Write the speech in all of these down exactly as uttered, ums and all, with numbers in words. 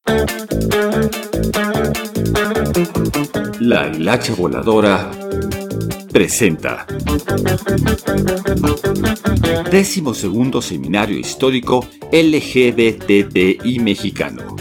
La Hilacha Voladora presenta Décimo segundo Seminario Histórico L G B T T I Mexicano.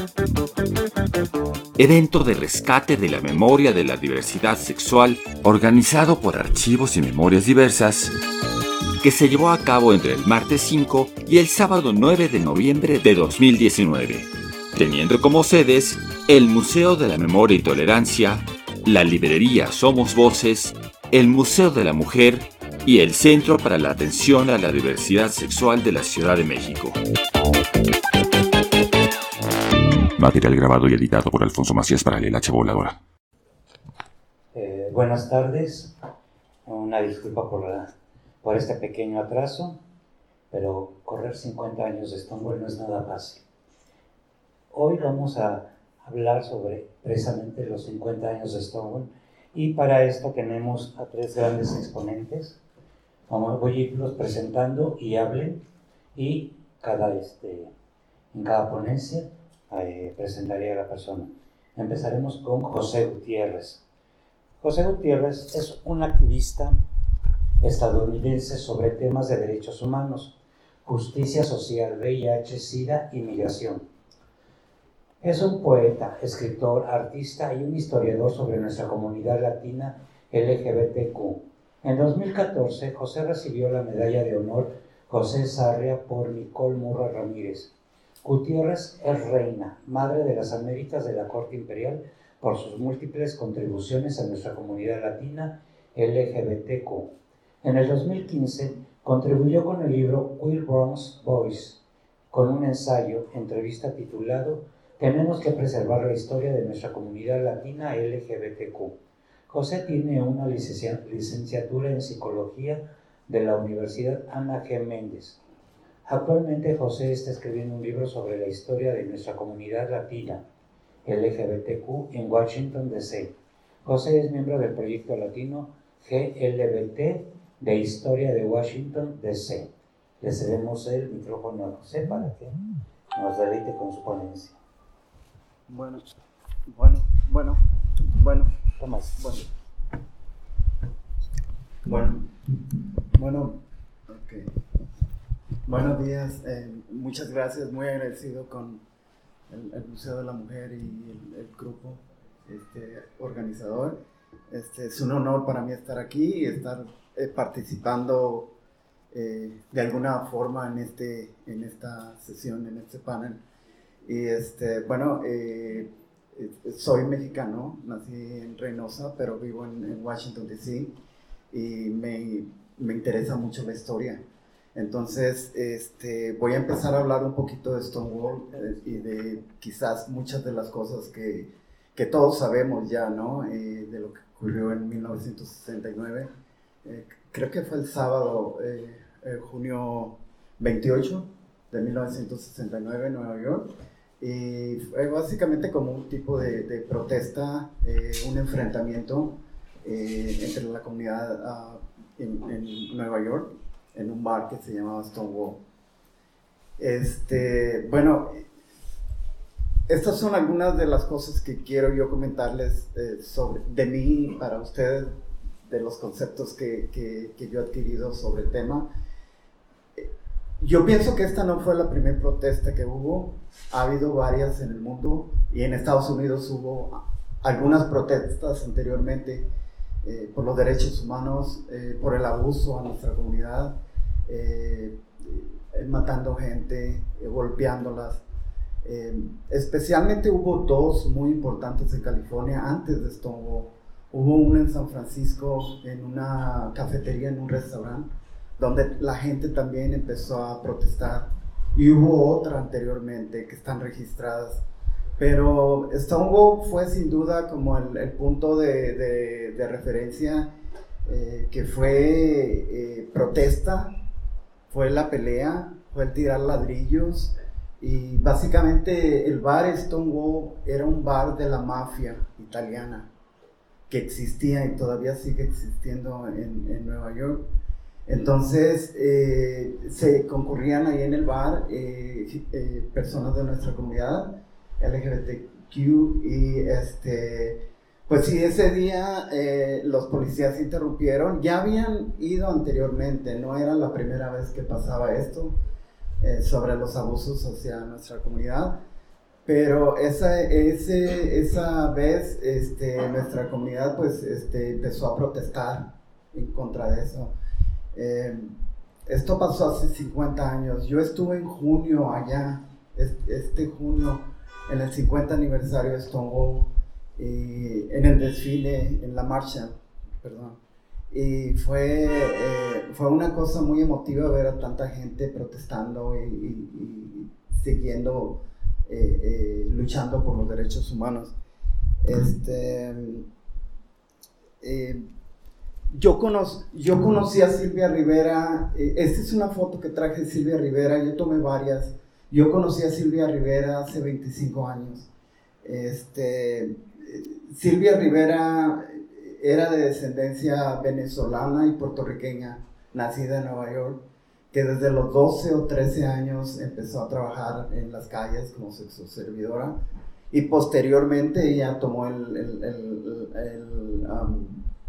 Evento de rescate de la memoria de la diversidad sexual organizado por Archivos y Memorias Diversas, que se llevó a cabo entre el martes cinco y el sábado nueve de noviembre de dos mil diecinueve, teniendo como sedes el Museo de la Memoria y Tolerancia, la librería Somos Voces, el Museo de la Mujer y el Centro para la Atención a la Diversidad Sexual de la Ciudad de México. Material grabado y editado por Alfonso Macías para la Hilacha Voladora. Eh, buenas tardes, una disculpa por, la, por este pequeño atraso, pero correr cincuenta años de Stonewall no es nada fácil. Hoy vamos a hablar sobre precisamente los cincuenta años de Stonewall y para esto tenemos a tres grandes exponentes. Vamos, voy a irlos presentando y hablen y cada, este, en cada ponencia eh, presentaré a la persona. Empezaremos con José Gutiérrez. José Gutiérrez es un activista estadounidense sobre temas de derechos humanos, justicia social, V I H, SIDA y migración. Es un poeta, escritor, artista y un historiador sobre nuestra comunidad latina L G B T Q. En dos mil catorce, José recibió la medalla de honor José Sarria por Nicole Murra Ramírez. Gutiérrez es reina, madre de las Américas de la Corte Imperial por sus múltiples contribuciones a nuestra comunidad latina L G B T Q. En el dos mil quince contribuyó con el libro Queer Bronze Voice, con un ensayo, entrevista titulado Tenemos que preservar la historia de nuestra comunidad latina L G B T Q. José tiene una licenciatura en Psicología de la Universidad Ana G. Méndez. Actualmente José está escribiendo un libro sobre la historia de nuestra comunidad latina L G B T Q en Washington, D C José es miembro del proyecto latino G L B T de Historia de Washington, D C Le cedemos el micrófono a José para que nos deleite con su ponencia. Bueno, bueno, bueno, bueno, Tomás. bueno. Bueno, bueno, ok. Buenos días, eh, muchas gracias, muy agradecido con el, el Museo de la Mujer y el, el grupo este, organizador. Este, es un honor para mí estar aquí y estar eh, participando eh, de alguna forma en, este, en esta sesión, en este panel. Y este, bueno, eh, soy mexicano, nací en Reynosa, pero vivo en, en Washington, D C y me, me interesa mucho la historia. Entonces, este, voy a empezar a hablar un poquito de Stonewall eh, y de quizás muchas de las cosas que, que todos sabemos ya, ¿no? Eh, de lo que ocurrió en mil novecientos sesenta y nueve. Eh, creo que fue el sábado, eh, eh, junio veintiocho de mil novecientos sesenta y nueve en Nueva York. Y fue básicamente como un tipo de, de protesta, eh, un enfrentamiento eh, entre la comunidad uh, en, en Nueva York, en un bar que se llamaba Stonewall. Este, bueno, estas son algunas de las cosas que quiero yo comentarles eh, sobre, de mí para ustedes, de los conceptos que, que, que yo he adquirido sobre el tema. Yo pienso que esta no fue la primera protesta que hubo, ha habido varias en el mundo y en Estados Unidos hubo algunas protestas anteriormente eh, por los derechos humanos, eh, por el abuso a nuestra comunidad, eh, eh, matando gente, eh, golpeándolas. Eh, especialmente hubo dos muy importantes en California antes de Stonewall. Hubo una en San Francisco, en una cafetería, en un restaurante, donde la gente también empezó a protestar, y hubo otra anteriormente que están registradas, pero Stonewall fue sin duda como el, el punto de, de, de referencia, eh, que fue eh, protesta, fue la pelea, fue el tirar ladrillos, y básicamente el bar Stonewall era un bar de la mafia italiana que existía y todavía sigue existiendo en, en Nueva York. Entonces eh, se concurrían ahí en el bar eh, eh, personas de nuestra comunidad L G B T Q y este, pues sí, ese día eh, los policías interrumpieron. Ya habían ido anteriormente, no era la primera vez que pasaba esto eh, sobre los abusos hacia nuestra comunidad, pero esa, ese, esa vez este, nuestra comunidad pues este, empezó a protestar en contra de eso. Eh, esto pasó hace cincuenta años. Yo estuve en junio allá, este, este junio, en el cincuenta aniversario de Stonewall, y en el desfile, en la marcha, perdón. Y fue, eh, fue una cosa muy emotiva ver a tanta gente protestando y, y, y siguiendo, eh, eh, luchando por los derechos humanos. Este, eh, yo, cono- yo conocí a Silvia Rivera, eh, esta es una foto que traje de Silvia Rivera, yo tomé varias. Yo conocí a Silvia Rivera hace veinticinco años. Este, Silvia Rivera era de descendencia venezolana y puertorriqueña, nacida en Nueva York, que desde los doce o trece años empezó a trabajar en las calles como sexoservidora, y posteriormente ella tomó el... el, el, el um,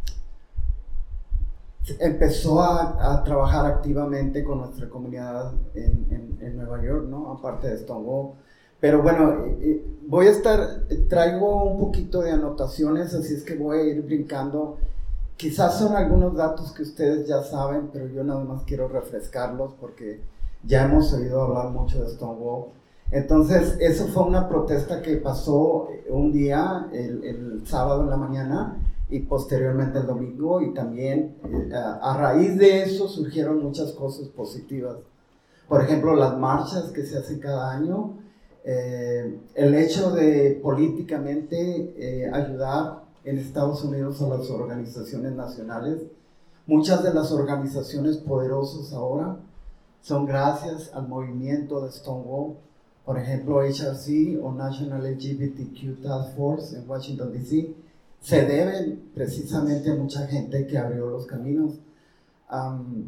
empezó a, a trabajar activamente con nuestra comunidad en, en, en Nueva York, ¿no? Aparte de Stonewall. Pero bueno, voy a estar, traigo un poquito de anotaciones, así es que voy a ir brincando. Quizás son algunos datos que ustedes ya saben, pero yo nada más quiero refrescarlos porque ya hemos oído hablar mucho de Stonewall. Entonces, eso fue una protesta que pasó un día, el, el sábado en la mañana, y posteriormente el domingo, y también eh, a, a raíz de eso surgieron muchas cosas positivas. Por ejemplo, las marchas que se hacen cada año, eh, el hecho de políticamente eh, ayudar en Estados Unidos a las organizaciones nacionales. Muchas de las organizaciones poderosas ahora son gracias al movimiento de Stonewall. Por ejemplo, H R C o National L G B T Q Task Force en Washington, D C se deben precisamente a mucha gente que abrió los caminos. Um,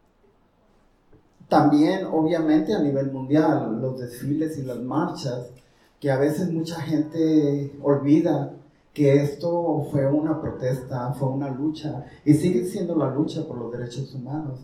también, obviamente, a nivel mundial, los desfiles y las marchas, que a veces mucha gente olvida que esto fue una protesta, fue una lucha, y sigue siendo la lucha por los derechos humanos.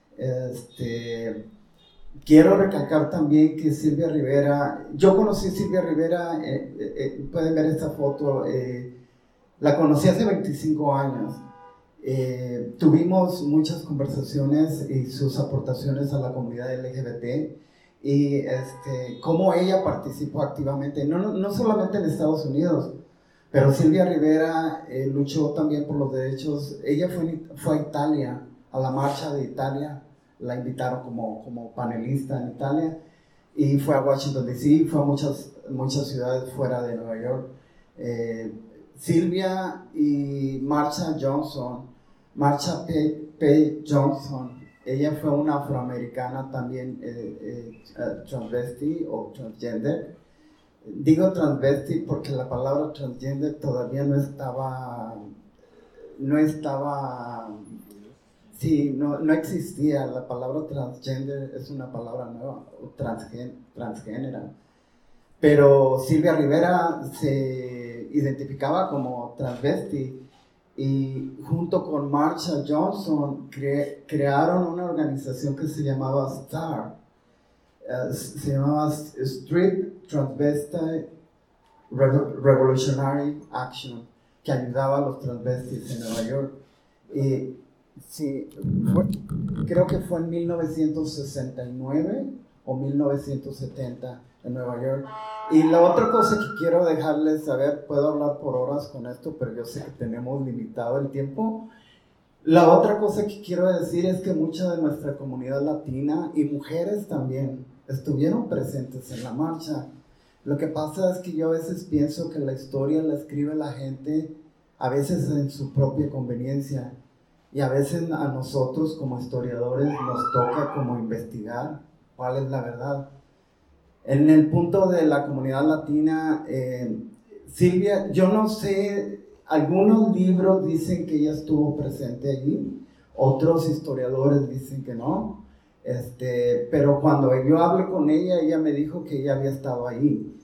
Este, quiero recalcar también que Silvia Rivera, yo conocí a Silvia Rivera, eh, eh, pueden ver esta foto, eh, la conocí hace veinticinco años. Eh, tuvimos muchas conversaciones y sus aportaciones a la comunidad L G B T y este, cómo ella participó activamente, no, no, no solamente en Estados Unidos, pero Silvia Rivera eh, luchó también por los derechos. Ella fue, fue a Italia, a la marcha de Italia, la invitaron como, como panelista en Italia, y fue a Washington, D C, fue a muchas, muchas ciudades fuera de Nueva York. Eh, Silvia y Marsha Johnson, Marsha P. P. Johnson, ella fue una afroamericana también, eh, eh, transvesti o transgender. Digo transvesti porque la palabra transgender todavía no estaba, no estaba, sí, no, no existía. La palabra transgender es una palabra nueva, transgén, transgénera. Pero Silvia Rivera se identificaba como transvesti y junto con Marsha Johnson cre crearon una organización que se llamaba STAR, uh, se llamaba Street Transvestite Revolutionary Action, que ayudaba a los transvestis en Nueva York. Y sí, fue, creo que fue en mil novecientos sesenta y nueve o mil novecientos setenta en Nueva York. Y la otra cosa que quiero dejarles saber, puedo hablar por horas con esto, pero yo sé que tenemos limitado el tiempo. La otra cosa que quiero decir es que mucha de nuestra comunidad latina y mujeres también estuvieron presentes en la marcha. Lo que pasa es que yo a veces pienso que la historia la escribe la gente a veces en su propia conveniencia, y a veces a nosotros como historiadores nos toca como investigar cuál es la verdad. En el punto de la comunidad latina, eh, Silvia, yo no sé, algunos libros dicen que ella estuvo presente allí, otros historiadores dicen que no, este, pero cuando yo hablé con ella, ella me dijo que ella había estado ahí.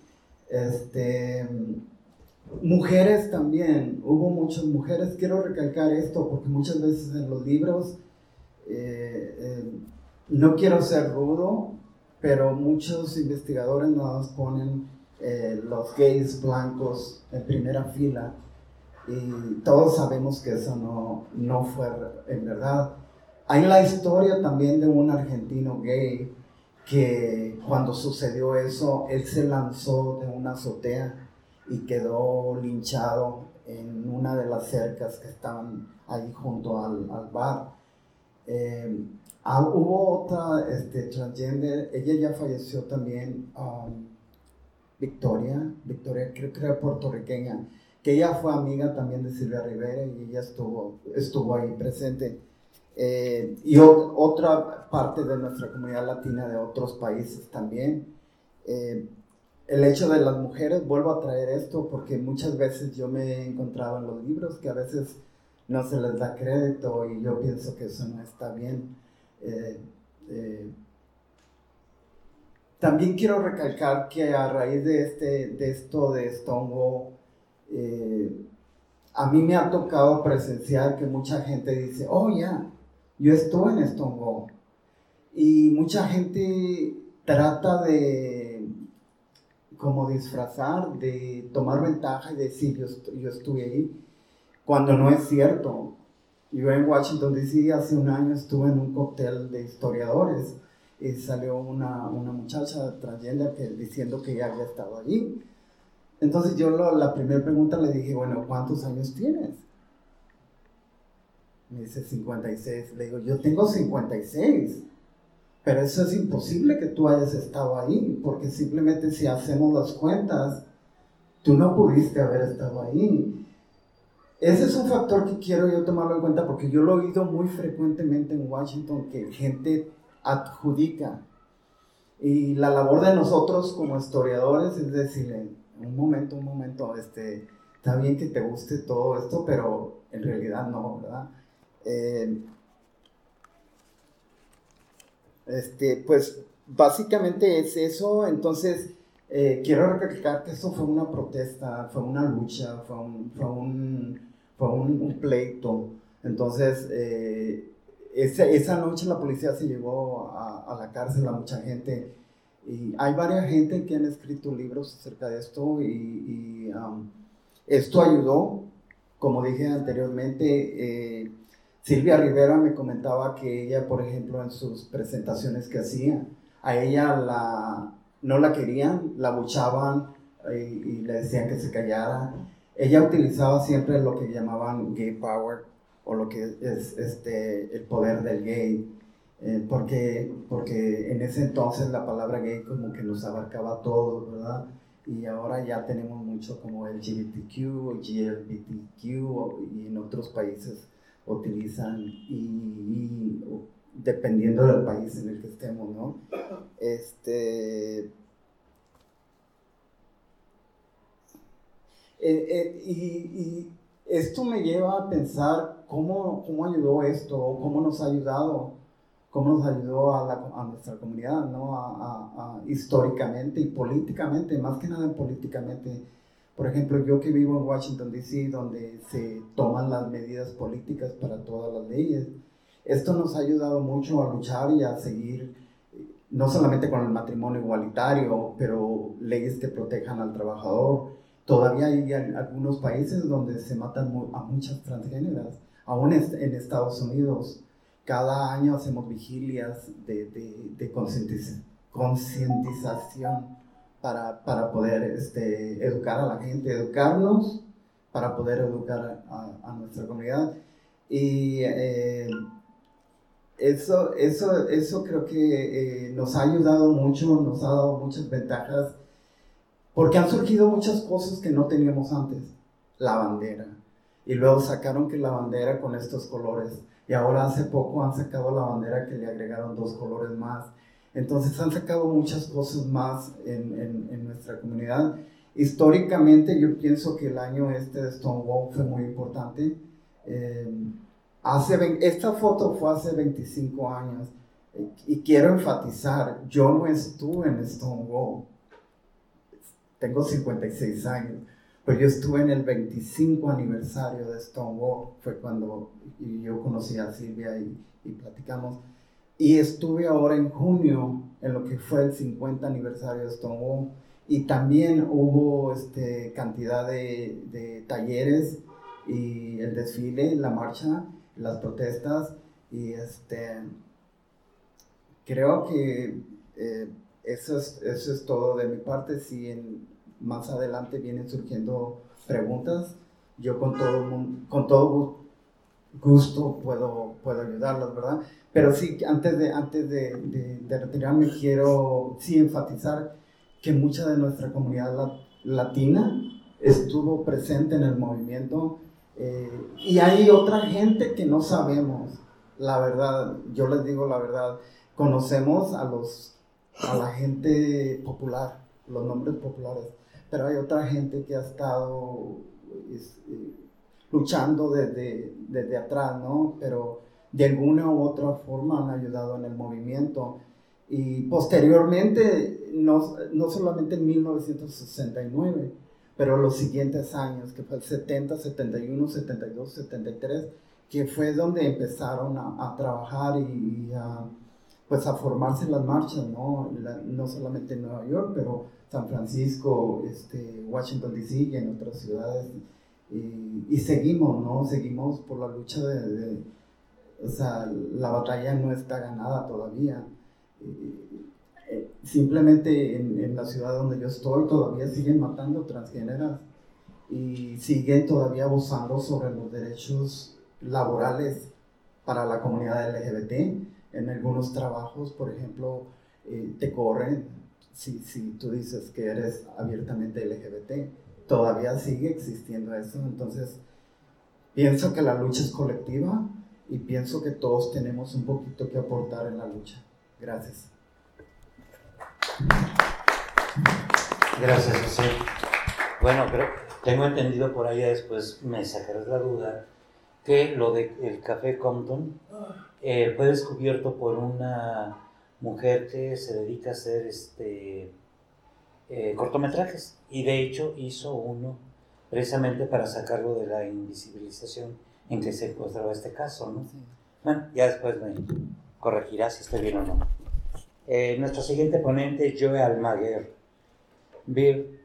Este, mujeres también, hubo muchas mujeres. Quiero recalcar esto porque muchas veces en los libros, eh, eh, no quiero ser rudo, pero muchos investigadores nos ponen eh, los gays blancos en primera fila, y todos sabemos que eso no, no fue en verdad. Hay la historia también de un argentino gay que cuando sucedió eso, él se lanzó de una azotea y quedó linchado en una de las cercas que estaban ahí junto al, al bar. Eh, ah, hubo otra este, transgender, ella ya falleció también, um, Victoria, Victoria creo que era puertorriqueña, que ella fue amiga también de Silvia Rivera y ella estuvo, estuvo ahí presente. Eh, y o, otra parte de nuestra comunidad latina de otros países también. Eh, el hecho de las mujeres, vuelvo a traer esto porque muchas veces yo me he encontrado en los libros que a veces no se les da crédito y yo pienso que eso no está bien. Eh, eh, también quiero recalcar que a raíz de, este, de esto de Stonewall, eh, a mí me ha tocado presenciar que mucha gente dice, oh ya, yeah, yo estuve en Stonewall. Y mucha gente trata de como disfrazar, de tomar ventaja y decir yo, estu- yo estuve ahí, cuando no es cierto. Yo en Washington D C hace un año estuve en un cóctel de historiadores y salió una, una muchacha transgénero que, diciendo que ya había estado allí. Entonces yo lo, la primera pregunta le dije, bueno, ¿cuántos años tienes? Me dice cincuenta y seis. Le digo, yo tengo cincuenta y seis, pero eso es imposible que tú hayas estado ahí, porque simplemente si hacemos las cuentas, tú no pudiste haber estado ahí. Ese es un factor que quiero yo tomarlo en cuenta, porque yo lo he oído muy frecuentemente en Washington, que gente adjudica. Y la labor de nosotros como historiadores es decirle, un momento, un momento, este, está bien que te guste todo esto, pero en realidad no, ¿verdad? Eh, este, pues básicamente es eso. Entonces eh, quiero recalcar que eso fue una protesta, fue una lucha, fue un, fue un, fue un, un pleito. Entonces eh, esa, esa noche la policía se llevó a, a la cárcel a mucha gente, y hay varias gente que han escrito libros acerca de esto, y, y um, esto ayudó. Como dije anteriormente, eh, Silvia Rivera me comentaba que ella, por ejemplo, en sus presentaciones que hacía, a ella la, no la querían, la buchaban y, y le decían que se callara. Ella utilizaba siempre lo que llamaban gay power, o lo que es este, el poder del gay, eh, porque, porque en ese entonces la palabra gay como que nos abarcaba todo, ¿verdad? Y ahora ya tenemos mucho como L G B T Q, G L B T Q, y en otros países utilizan, y, y dependiendo del país en el que estemos, ¿no? Este, eh, eh, y, y esto me lleva a pensar cómo, cómo ayudó esto, cómo nos ha ayudado, cómo nos ayudó a, la, a nuestra comunidad, ¿no? A, a, a, históricamente y políticamente, más que nada políticamente. Por ejemplo, yo que vivo en Washington D C, donde se toman las medidas políticas para todas las leyes, esto nos ha ayudado mucho a luchar y a seguir, no solamente con el matrimonio igualitario, pero leyes que protejan al trabajador. Todavía hay algunos países donde se matan a muchas transgéneras, aún en Estados Unidos. Cada año hacemos vigilias de, de, de concientización para, para poder este, educar a la gente, educarnos para poder educar a, a nuestra comunidad. Y eh, eso, eso, eso creo que eh, nos ha ayudado mucho, nos ha dado muchas ventajas, porque han surgido muchas cosas que no teníamos antes. La bandera. Y luego sacaron que la bandera con estos colores. Y ahora hace poco han sacado la bandera que le agregaron dos colores más. Entonces han sacado muchas cosas más en, en, en nuestra comunidad. Históricamente yo pienso que el año este de Stonewall fue muy importante. Eh, hace, esta foto fue hace veinticinco años. Y quiero enfatizar, yo no estuve en Stonewall. tengo cincuenta y seis años, pero yo estuve en el veinticinco aniversario de Stonewall, fue cuando yo conocí a Silvia y, y platicamos. Y estuve ahora en junio en lo que fue el cincuenta aniversario de Stonewall, y también hubo este, cantidad de, de talleres y el desfile, la marcha, las protestas, y este, creo que eh, eso, es, eso es todo de mi parte. Si en, más adelante vienen surgiendo preguntas, yo con todo, con todo gusto puedo, puedo ayudarlas, ¿verdad? Pero sí, antes de, antes de, de, de retirarme, quiero sí enfatizar que mucha de nuestra comunidad la, latina estuvo presente en el movimiento, eh, y hay otra gente que no sabemos, la verdad, yo les digo la verdad, conocemos a, los, a la gente popular, los nombres populares, pero hay otra gente que ha estado es, eh, luchando desde, desde atrás, ¿no? Pero de alguna u otra forma han ayudado en el movimiento. Y posteriormente, no, no solamente en mil novecientos sesenta y nueve, pero los siguientes años, que fue el setenta, setenta y uno, setenta y dos, setenta y tres, que fue donde empezaron a, a trabajar y, y a, pues a formarse las marchas, ¿no? La, no solamente en Nueva York, pero San Francisco, este, Washington D C y en otras ciudades. Y, y seguimos, ¿no? Seguimos por la lucha de, de, o sea, la batalla no está ganada todavía. Eh, simplemente en, en la ciudad donde yo estoy todavía siguen matando transgéneras y siguen todavía abusando sobre los derechos laborales para la comunidad L G B T. En algunos trabajos, por ejemplo, eh, te corren si, si tú dices que eres abiertamente L G B T. Todavía sigue existiendo eso. Entonces pienso que la lucha es colectiva y pienso que todos tenemos un poquito que aportar en la lucha. Gracias. Gracias, José. Bueno, pero tengo entendido por ahí, después me sacarás la duda, que lo del Café Compton eh, fue descubierto por una mujer que se dedica a hacer este, eh, cortometrajes, y de hecho hizo uno precisamente para sacarlo de la invisibilización en que se encontraba este caso, ¿no? Sí. Bueno, ya después me corregirá si estoy bien o no. Eh, nuestro siguiente ponente es Joe Almaguer. Bir,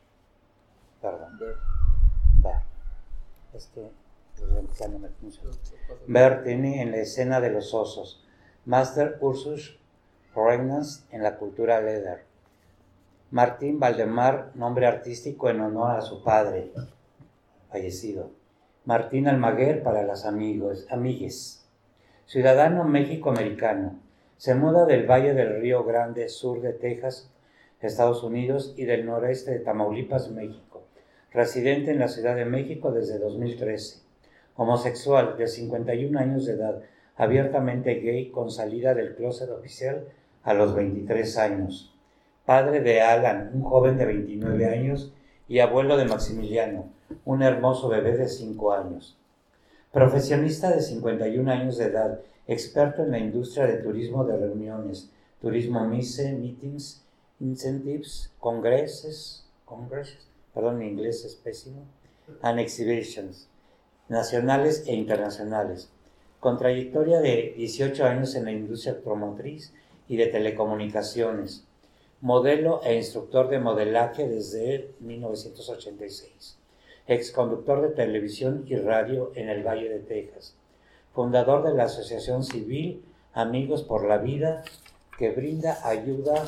perdón, Ber. Ber. Es que ya no me funciona. Ber tiene en la escena de los osos. Master Ursus Regnans en la cultura leather. Martín Valdemar, nombre artístico en honor a su padre fallecido. Martín Almaguer para las amigos, amigues. Ciudadano México-americano. Se muda del Valle del Río Grande, sur de Texas, Estados Unidos, y del noreste de Tamaulipas, México. Residente en la Ciudad de México desde dos mil trece. Homosexual, de cincuenta y un años de edad, abiertamente gay, con salida del closet oficial a los veintitrés años. Padre de Alan, un joven de veintinueve años, y abuelo de Maximiliano, un hermoso bebé de cinco años. Profesionista de cincuenta y un años de edad, experto en la industria de turismo de reuniones, turismo mise, meetings, incentives, congresos, congresos, perdón, mi inglés es pésimo, and exhibitions, nacionales e internacionales, con trayectoria de dieciocho años en la industria automotriz y de telecomunicaciones, modelo e instructor de modelaje desde mil novecientos ochenta y seis, exconductor de televisión y radio en el Valle de Texas, fundador de la Asociación Civil Amigos por la Vida, que brinda ayuda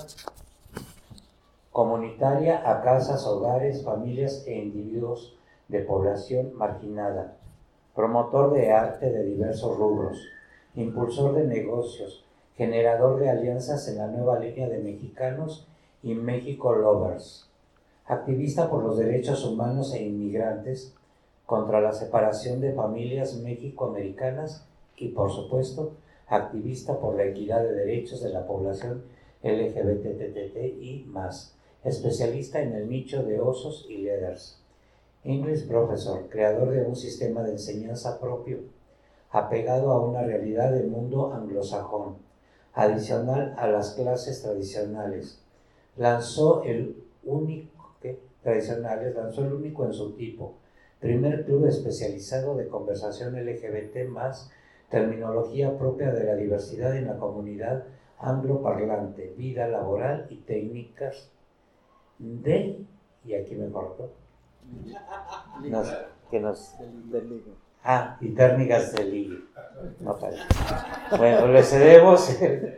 comunitaria a casas, hogares, familias e individuos de población marginada, promotor de arte de diversos rubros, impulsor de negocios, generador de alianzas en la nueva línea de mexicanos y México Lovers, activista por los derechos humanos e inmigrantes, contra la separación de familias mexicoamericanas y, por supuesto, activista por la equidad de derechos de la población L G B T I más, especialista en el nicho de osos y leathers. English Professor, creador de un sistema de enseñanza propio, apegado a una realidad del mundo anglosajón, adicional a las clases tradicionales. Lanzó el único, ¿qué? tradicionales, lanzó el único en su tipo, primer club especializado de conversación L G B T más, terminología propia de la diversidad en la comunidad angloparlante, vida laboral y técnicas de, y aquí me corto, nos, que nos... Del ligue. Ah, y técnicas de ligue. No, bueno, le cedemos.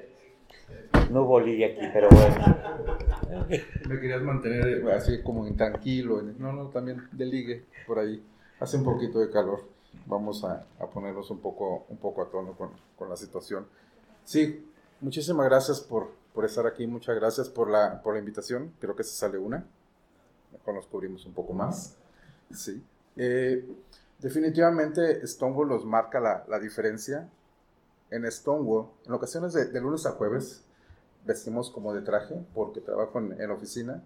No hubo ligue aquí, pero bueno. Me querías mantener así como intranquilo. No, no, también de ligue por ahí. Hace un poquito de calor. Vamos a, a ponernos un poco, un poco a tono con, con la situación. Sí, muchísimas gracias por, por estar aquí. Muchas gracias por la, por la invitación. Creo que se sale una. Mejor nos cubrimos un poco más. Sí. Eh, definitivamente Stonewall nos marca la, la diferencia. En Stonewall, en ocasiones de, de lunes a jueves, vestimos como de traje porque trabajo en, en oficina,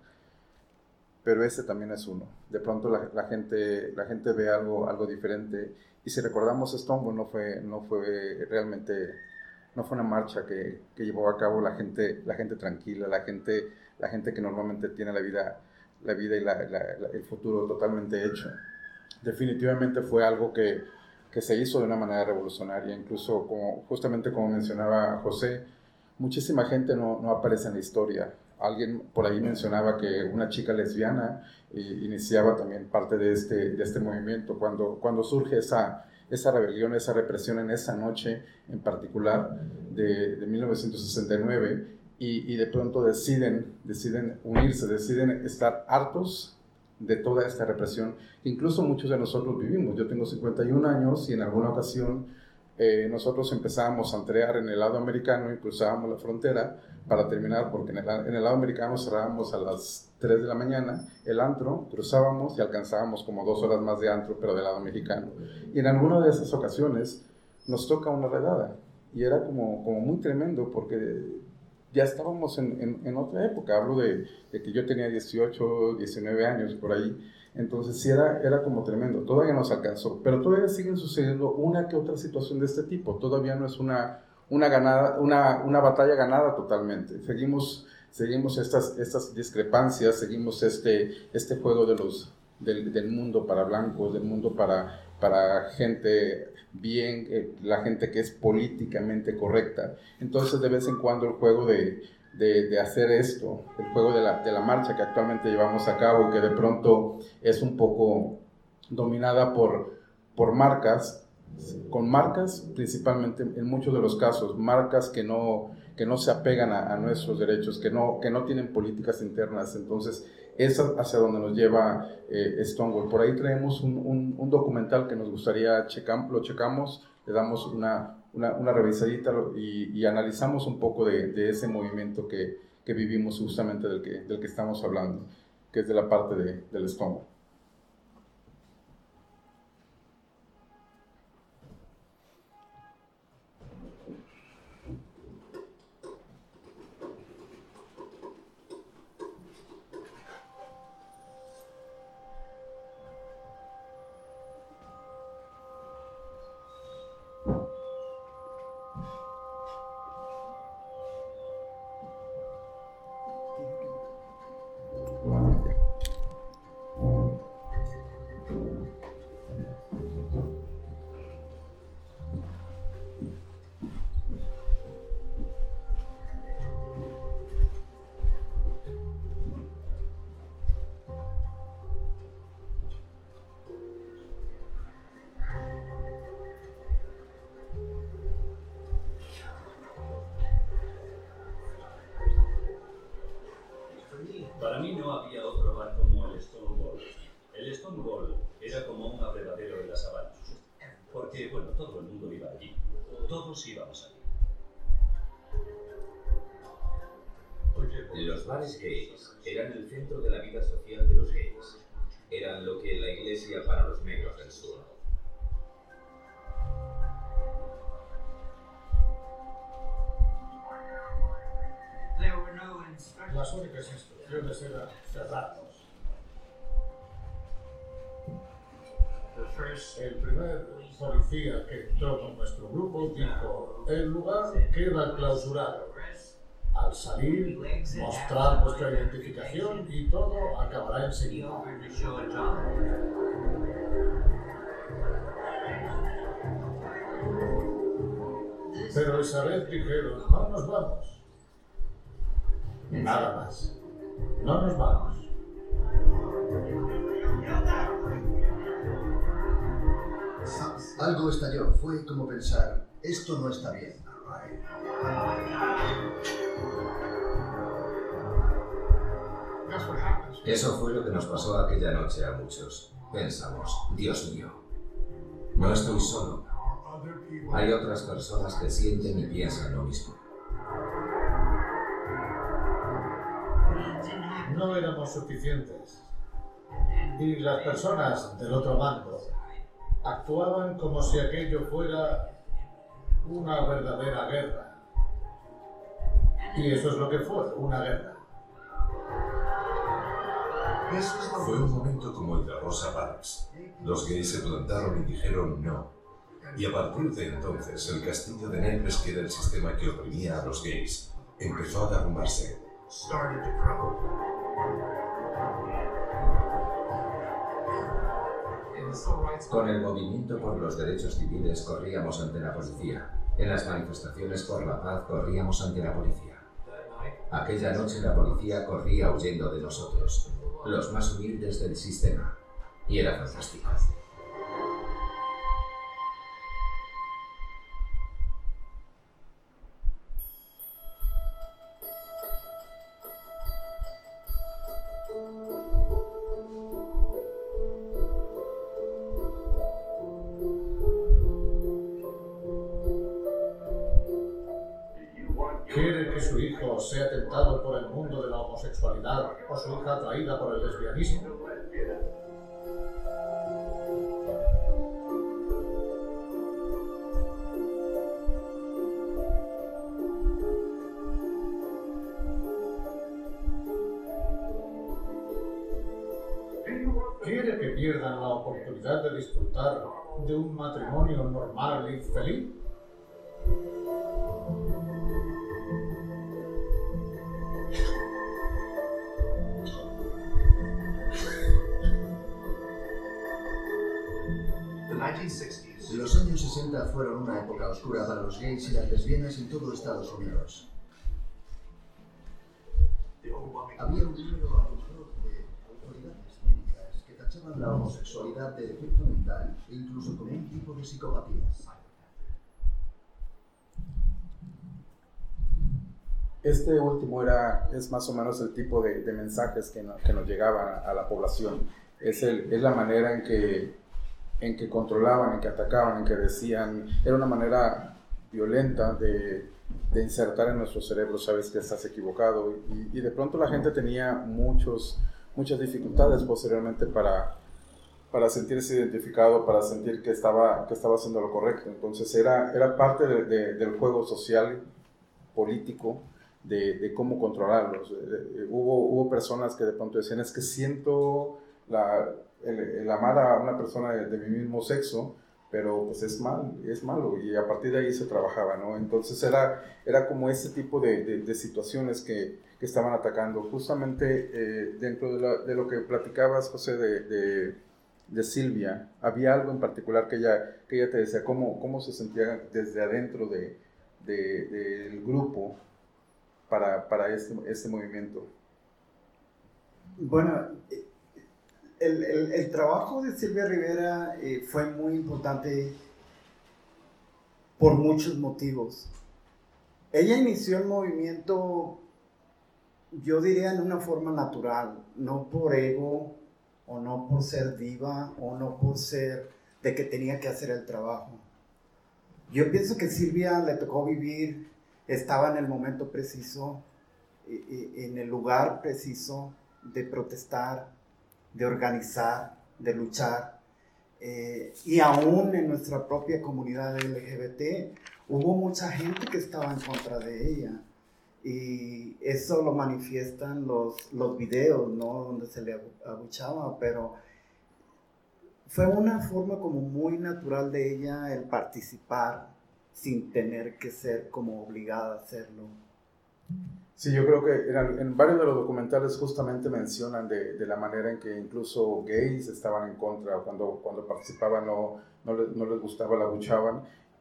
pero ese también es uno. De pronto la, la, gente, la gente ve algo, algo diferente, y si recordamos, Stonewall no fue, no fue realmente, no fue una marcha que, que llevó a cabo la gente, la gente tranquila, la gente, la gente que normalmente tiene la vida, la vida y la, la, la, el futuro totalmente hecho. Definitivamente fue algo que, que se hizo de una manera revolucionaria, incluso como, justamente como mencionaba José, muchísima gente no, no aparece en la historia. Alguien por ahí mencionaba que una chica lesbiana eh, iniciaba también parte de este, de este movimiento. Cuando, cuando surge esa, esa rebelión, esa represión en esa noche en particular de, de mil novecientos sesenta y nueve, y, y de pronto deciden, deciden unirse, deciden estar hartos de toda esta represión, incluso muchos de nosotros vivimos. Yo tengo cincuenta y un años y en alguna ocasión eh, nosotros empezábamos a entrear en el lado americano y cruzábamos la frontera para terminar, porque en el, en el lado americano cerrábamos a las tres de la mañana el antro, cruzábamos y alcanzábamos como dos horas más de antro, pero del lado mexicano. Y en alguna de esas ocasiones nos toca una redada, y era como, como muy tremendo, porque ya estábamos en, en, en otra época. Hablo de, de que yo tenía dieciocho, diecinueve años por ahí. Entonces sí era, era como tremendo. Todavía nos alcanzó, pero todavía siguen sucediendo una que otra situación de este tipo. Todavía no es una, una, ganada, una, una batalla ganada totalmente. Seguimos, seguimos estas, estas discrepancias, seguimos este, este juego de los, del, del mundo para blancos, del mundo para, para gente bien, eh, la gente que es políticamente correcta. Entonces de vez en cuando el juego de, de, de hacer esto, el juego de la, de la marcha que actualmente llevamos a cabo, que de pronto es un poco dominada por, por marcas, con marcas principalmente en muchos de los casos, marcas que no, que no se apegan a, a nuestros derechos, que no, que no tienen políticas internas. Entonces es hacia donde nos lleva eh, Stonewall. Por ahí traemos un, un, un documental que nos gustaría checar, lo checamos, le damos una, una, una revisadita y, y analizamos un poco de, de ese movimiento que, que vivimos, justamente del que, del que estamos hablando, que es de la parte de, del Stonewall. Para mí no había otro bar como el Stonewall. El Stonewall era como un abrevadero de la sabana. Porque, bueno, todo el mundo iba allí. Todos íbamos allí. Los bares gays eran el centro de la vida social de los gays. Eran lo que la iglesia para los negros del sur. Las únicas instrucciones eran cerrarnos. El primer policía que entró con nuestro grupo dijo: el lugar queda clausurado. Al salir, mostrar vuestra identificación y todo acabará enseguida. Pero esa vez dijeron, no nos vamos. Nada más. No nos vamos. Algo estalló. Fue como pensar, esto no está bien. Eso fue lo que nos pasó aquella noche a muchos. Pensamos, Dios mío, no estoy solo. Hay otras personas que sienten y piensan lo mismo. No éramos suficientes. Y las personas del otro bando actuaban como si aquello fuera una verdadera guerra. Y eso es lo que fue, una guerra. Fue un momento como el de Rosa Parks. Los gays se plantaron y dijeron no. Y a partir de entonces, el castillo de naipes, que era el sistema que oprimía a los gays, empezó a derrumbarse. Con el movimiento por los derechos civiles corríamos ante la policía. En las manifestaciones por la paz corríamos ante la policía. Aquella noche la policía corría huyendo de nosotros, los más humildes del sistema. Y era fantástico. ¿Quiere que su hijo sea tentado por el mundo de la homosexualidad o su hija atraída por el lesbianismo? ¿Quiere que pierdan la oportunidad de disfrutar de un matrimonio normal y feliz? Los años sesenta fueron una época oscura para los gays y las lesbianas en todo Estados Unidos. Había un número abrumador de autoridades médicas que tachaban la homosexualidad de defecto mental e incluso como un tipo de psicopatía. Este último era, es más o menos el tipo de, de mensajes que, no, que nos llegaban a, a la población. Es, el, es la manera en que, en que controlaban, en que atacaban, en que decían. Era una manera violenta de, de insertar en nuestro cerebro, sabes que estás equivocado. Y, y de pronto la gente tenía muchos, muchas dificultades posteriormente para, para sentirse identificado, para sentir que estaba, que estaba haciendo lo correcto. Entonces era, era parte de, de, del juego social, político, De, de cómo controlarlos. Eh, hubo, hubo personas que de pronto decían, es que siento la, el, el amar a una persona de, de mi mismo sexo, pero pues es mal, es malo, y a partir de ahí se trabajaba, ¿no? Entonces era, era como ese tipo de, de, de situaciones que, que estaban atacando. Justamente eh, dentro de, la, de lo que platicabas, José, de, de, de Silvia, había algo en particular que ella, que ella te decía, cómo, cómo se sentía desde adentro de, de, del grupo, para, para este, este movimiento. Bueno, el, el, el trabajo de Silvia Rivera eh, fue muy importante por muchos motivos. Ella inició el movimiento, yo diría, en una forma natural, no por ego, o no por ser diva, o no por ser de que tenía que hacer el trabajo. Yo pienso que Silvia le tocó vivir, estaba en el momento preciso, en el lugar preciso de protestar, de organizar, de luchar. Eh, y aún en nuestra propia comunidad L G B T hubo mucha gente que estaba en contra de ella. Y eso lo manifiestan los, los videos, ¿no? Donde se le abuchaba, pero fue una forma como muy natural de ella el participar sin tener que ser como obligada a hacerlo. Sí, yo creo que en, en varios de los documentales justamente mencionan de, de la manera en que incluso gays estaban en contra, cuando, cuando participaban no, no, les, no les gustaba, la abuchaban,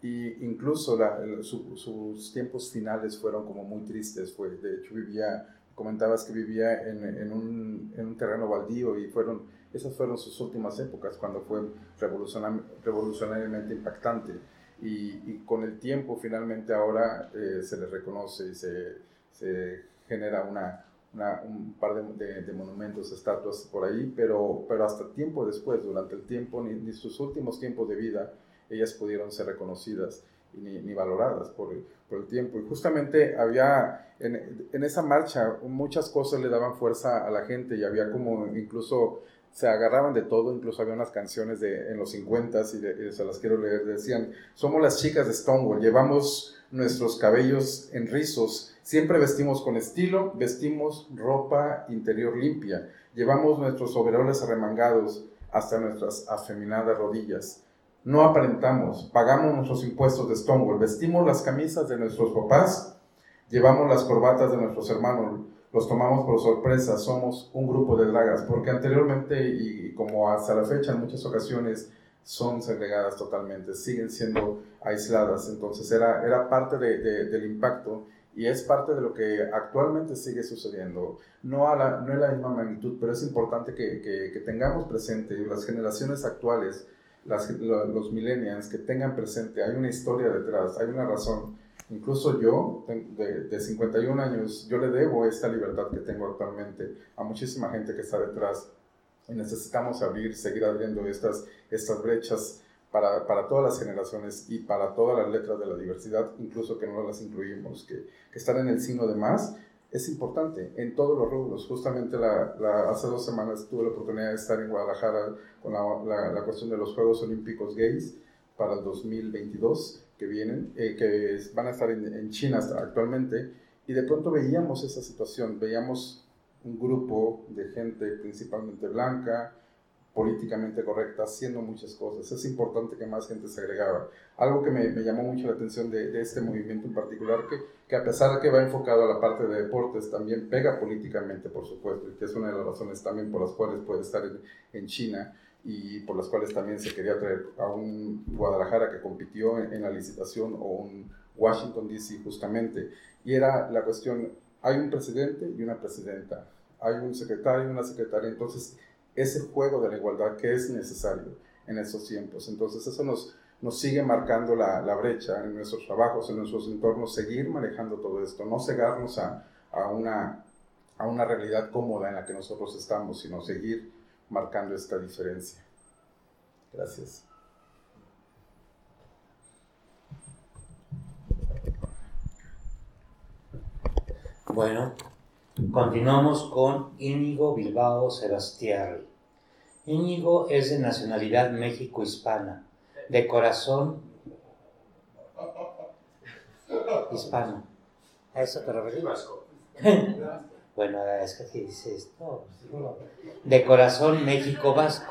y incluso la, el, su, sus tiempos finales fueron como muy tristes. Fue, de hecho, vivía, comentabas que vivía en, en, un, en un terreno baldío, y fueron, esas fueron sus últimas épocas, cuando fue revolucionar, revolucionariamente impactante, y, y con el tiempo finalmente ahora eh, se les reconoce y se... se genera una, una, un par de, de, de monumentos, estatuas por ahí, pero, pero hasta tiempo después, durante el tiempo, ni, ni sus últimos tiempos de vida, ellas pudieron ser reconocidas y ni, ni valoradas por, por el tiempo. Y justamente había, en, en esa marcha, muchas cosas le daban fuerza a la gente, y había como incluso, se agarraban de todo, incluso había unas canciones de, en los cincuentas, y, de, y se las quiero leer, decían: somos las chicas de Stonewall, llevamos nuestros cabellos en rizos, siempre vestimos con estilo, vestimos ropa interior limpia, llevamos nuestros overoles arremangados hasta nuestras afeminadas rodillas. No aparentamos, pagamos nuestros impuestos de Stonewall, vestimos las camisas de nuestros papás, llevamos las corbatas de nuestros hermanos, los tomamos por sorpresa, somos un grupo de dragas, porque anteriormente, y como hasta la fecha en muchas ocasiones, son segregadas totalmente, siguen siendo aisladas. Entonces era, era parte de, de, del impacto, y es parte de lo que actualmente sigue sucediendo. No, a la, no es la misma magnitud, pero es importante que, que, que tengamos presente, las generaciones actuales, las, los millennials, que tengan presente, hay una historia detrás, hay una razón. Incluso yo, de, de cincuenta y un años, yo le debo esta libertad que tengo actualmente a muchísima gente que está detrás, y necesitamos abrir, seguir abriendo estas, estas brechas para, para todas las generaciones y para todas las letras de la diversidad, incluso que no las incluimos, que, que están en el signo de más. Es importante en todos los rubros. Justamente la, la, hace dos semanas tuve la oportunidad de estar en Guadalajara con la, la, la cuestión de los Juegos Olímpicos Gays para el dos mil veintidós que vienen, eh, que van a estar en, en China actualmente, y de pronto veíamos esa situación, veíamos un grupo de gente principalmente blanca, políticamente correcta, haciendo muchas cosas. Es importante que más gente se agregara. Algo que me, me llamó mucho la atención de, de este movimiento en particular, que, que a pesar de que va enfocado a la parte de deportes, también pega políticamente, por supuesto, y que es una de las razones también por las cuales puede estar en, en China, y por las cuales también se quería traer a un Guadalajara que compitió en, en la licitación, o un Washington D C justamente. Y era la cuestión, hay un presidente y una presidenta, hay un secretario y una secretaria. Entonces, ese juego de la igualdad que es necesario en esos tiempos. Entonces, eso nos, nos sigue marcando la, la brecha en nuestros trabajos, en nuestros entornos, seguir manejando todo esto, no cegarnos a, a, una, a una realidad cómoda en la que nosotros estamos, sino seguir marcando esta diferencia. Gracias. Bueno, continuamos con Íñigo Bilbao Sebastiarri. Íñigo es de nacionalidad México-hispana, de corazón hispano. ¿A eso te refieres? Vasco. Bueno, es que aquí dice esto. De corazón México-vasco.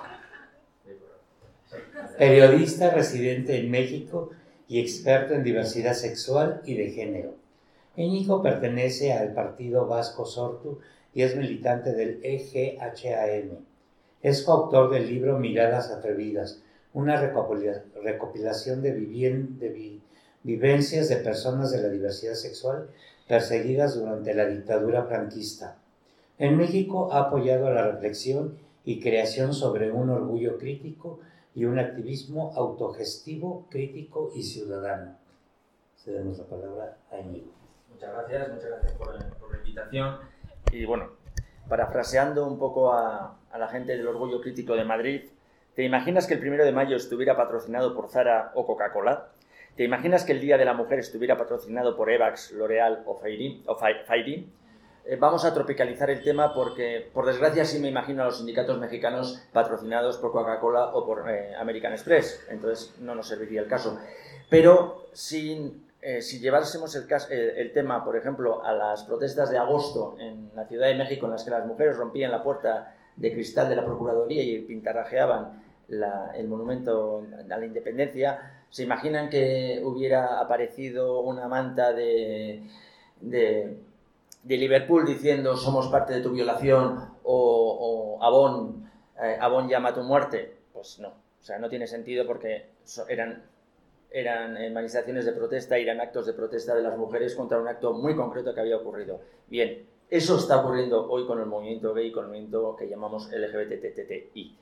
Periodista residente en México y experto en diversidad sexual y de género. Íñigo pertenece al Partido Vasco Sortu y es militante del E G H A M. Es coautor del libro Miradas Atrevidas, una recopilación de, vivien, de vi, vivencias de personas de la diversidad sexual perseguidas durante la dictadura franquista. En México ha apoyado la reflexión y creación sobre un orgullo crítico y un activismo autogestivo, crítico y ciudadano. Cedemos la palabra a Íñigo. Muchas gracias, muchas gracias por, por la invitación. Y bueno, parafraseando un poco a, a la gente del Orgullo Crítico de Madrid, ¿te imaginas que el primero de mayo estuviera patrocinado por Zara o Coca-Cola? ¿Te imaginas que el Día de la Mujer estuviera patrocinado por Evax, L'Oreal o Fairy? O Fairy? Eh, vamos a tropicalizar el tema porque, por desgracia, sí me imagino a los sindicatos mexicanos patrocinados por Coca-Cola o por eh, American Express. Entonces no nos serviría el caso. Pero sin... Eh, si llevásemos el, caso, eh, el tema, por ejemplo, a las protestas de agosto en la Ciudad de México, en las que las mujeres rompían la puerta de cristal de la Procuraduría y pintarrajeaban la, el monumento a la independencia, ¿se imaginan que hubiera aparecido una manta de, de de Liverpool diciendo somos parte de tu violación o, o Avon, eh, Avon llama a tu muerte, pues no, o sea, no tiene sentido porque so, eran, eran eh, manifestaciones de protesta, eran actos de protesta de las mujeres contra un acto muy concreto que había ocurrido. Bien, eso está ocurriendo hoy con el movimiento gay, con el movimiento que llamamos L G B T T I.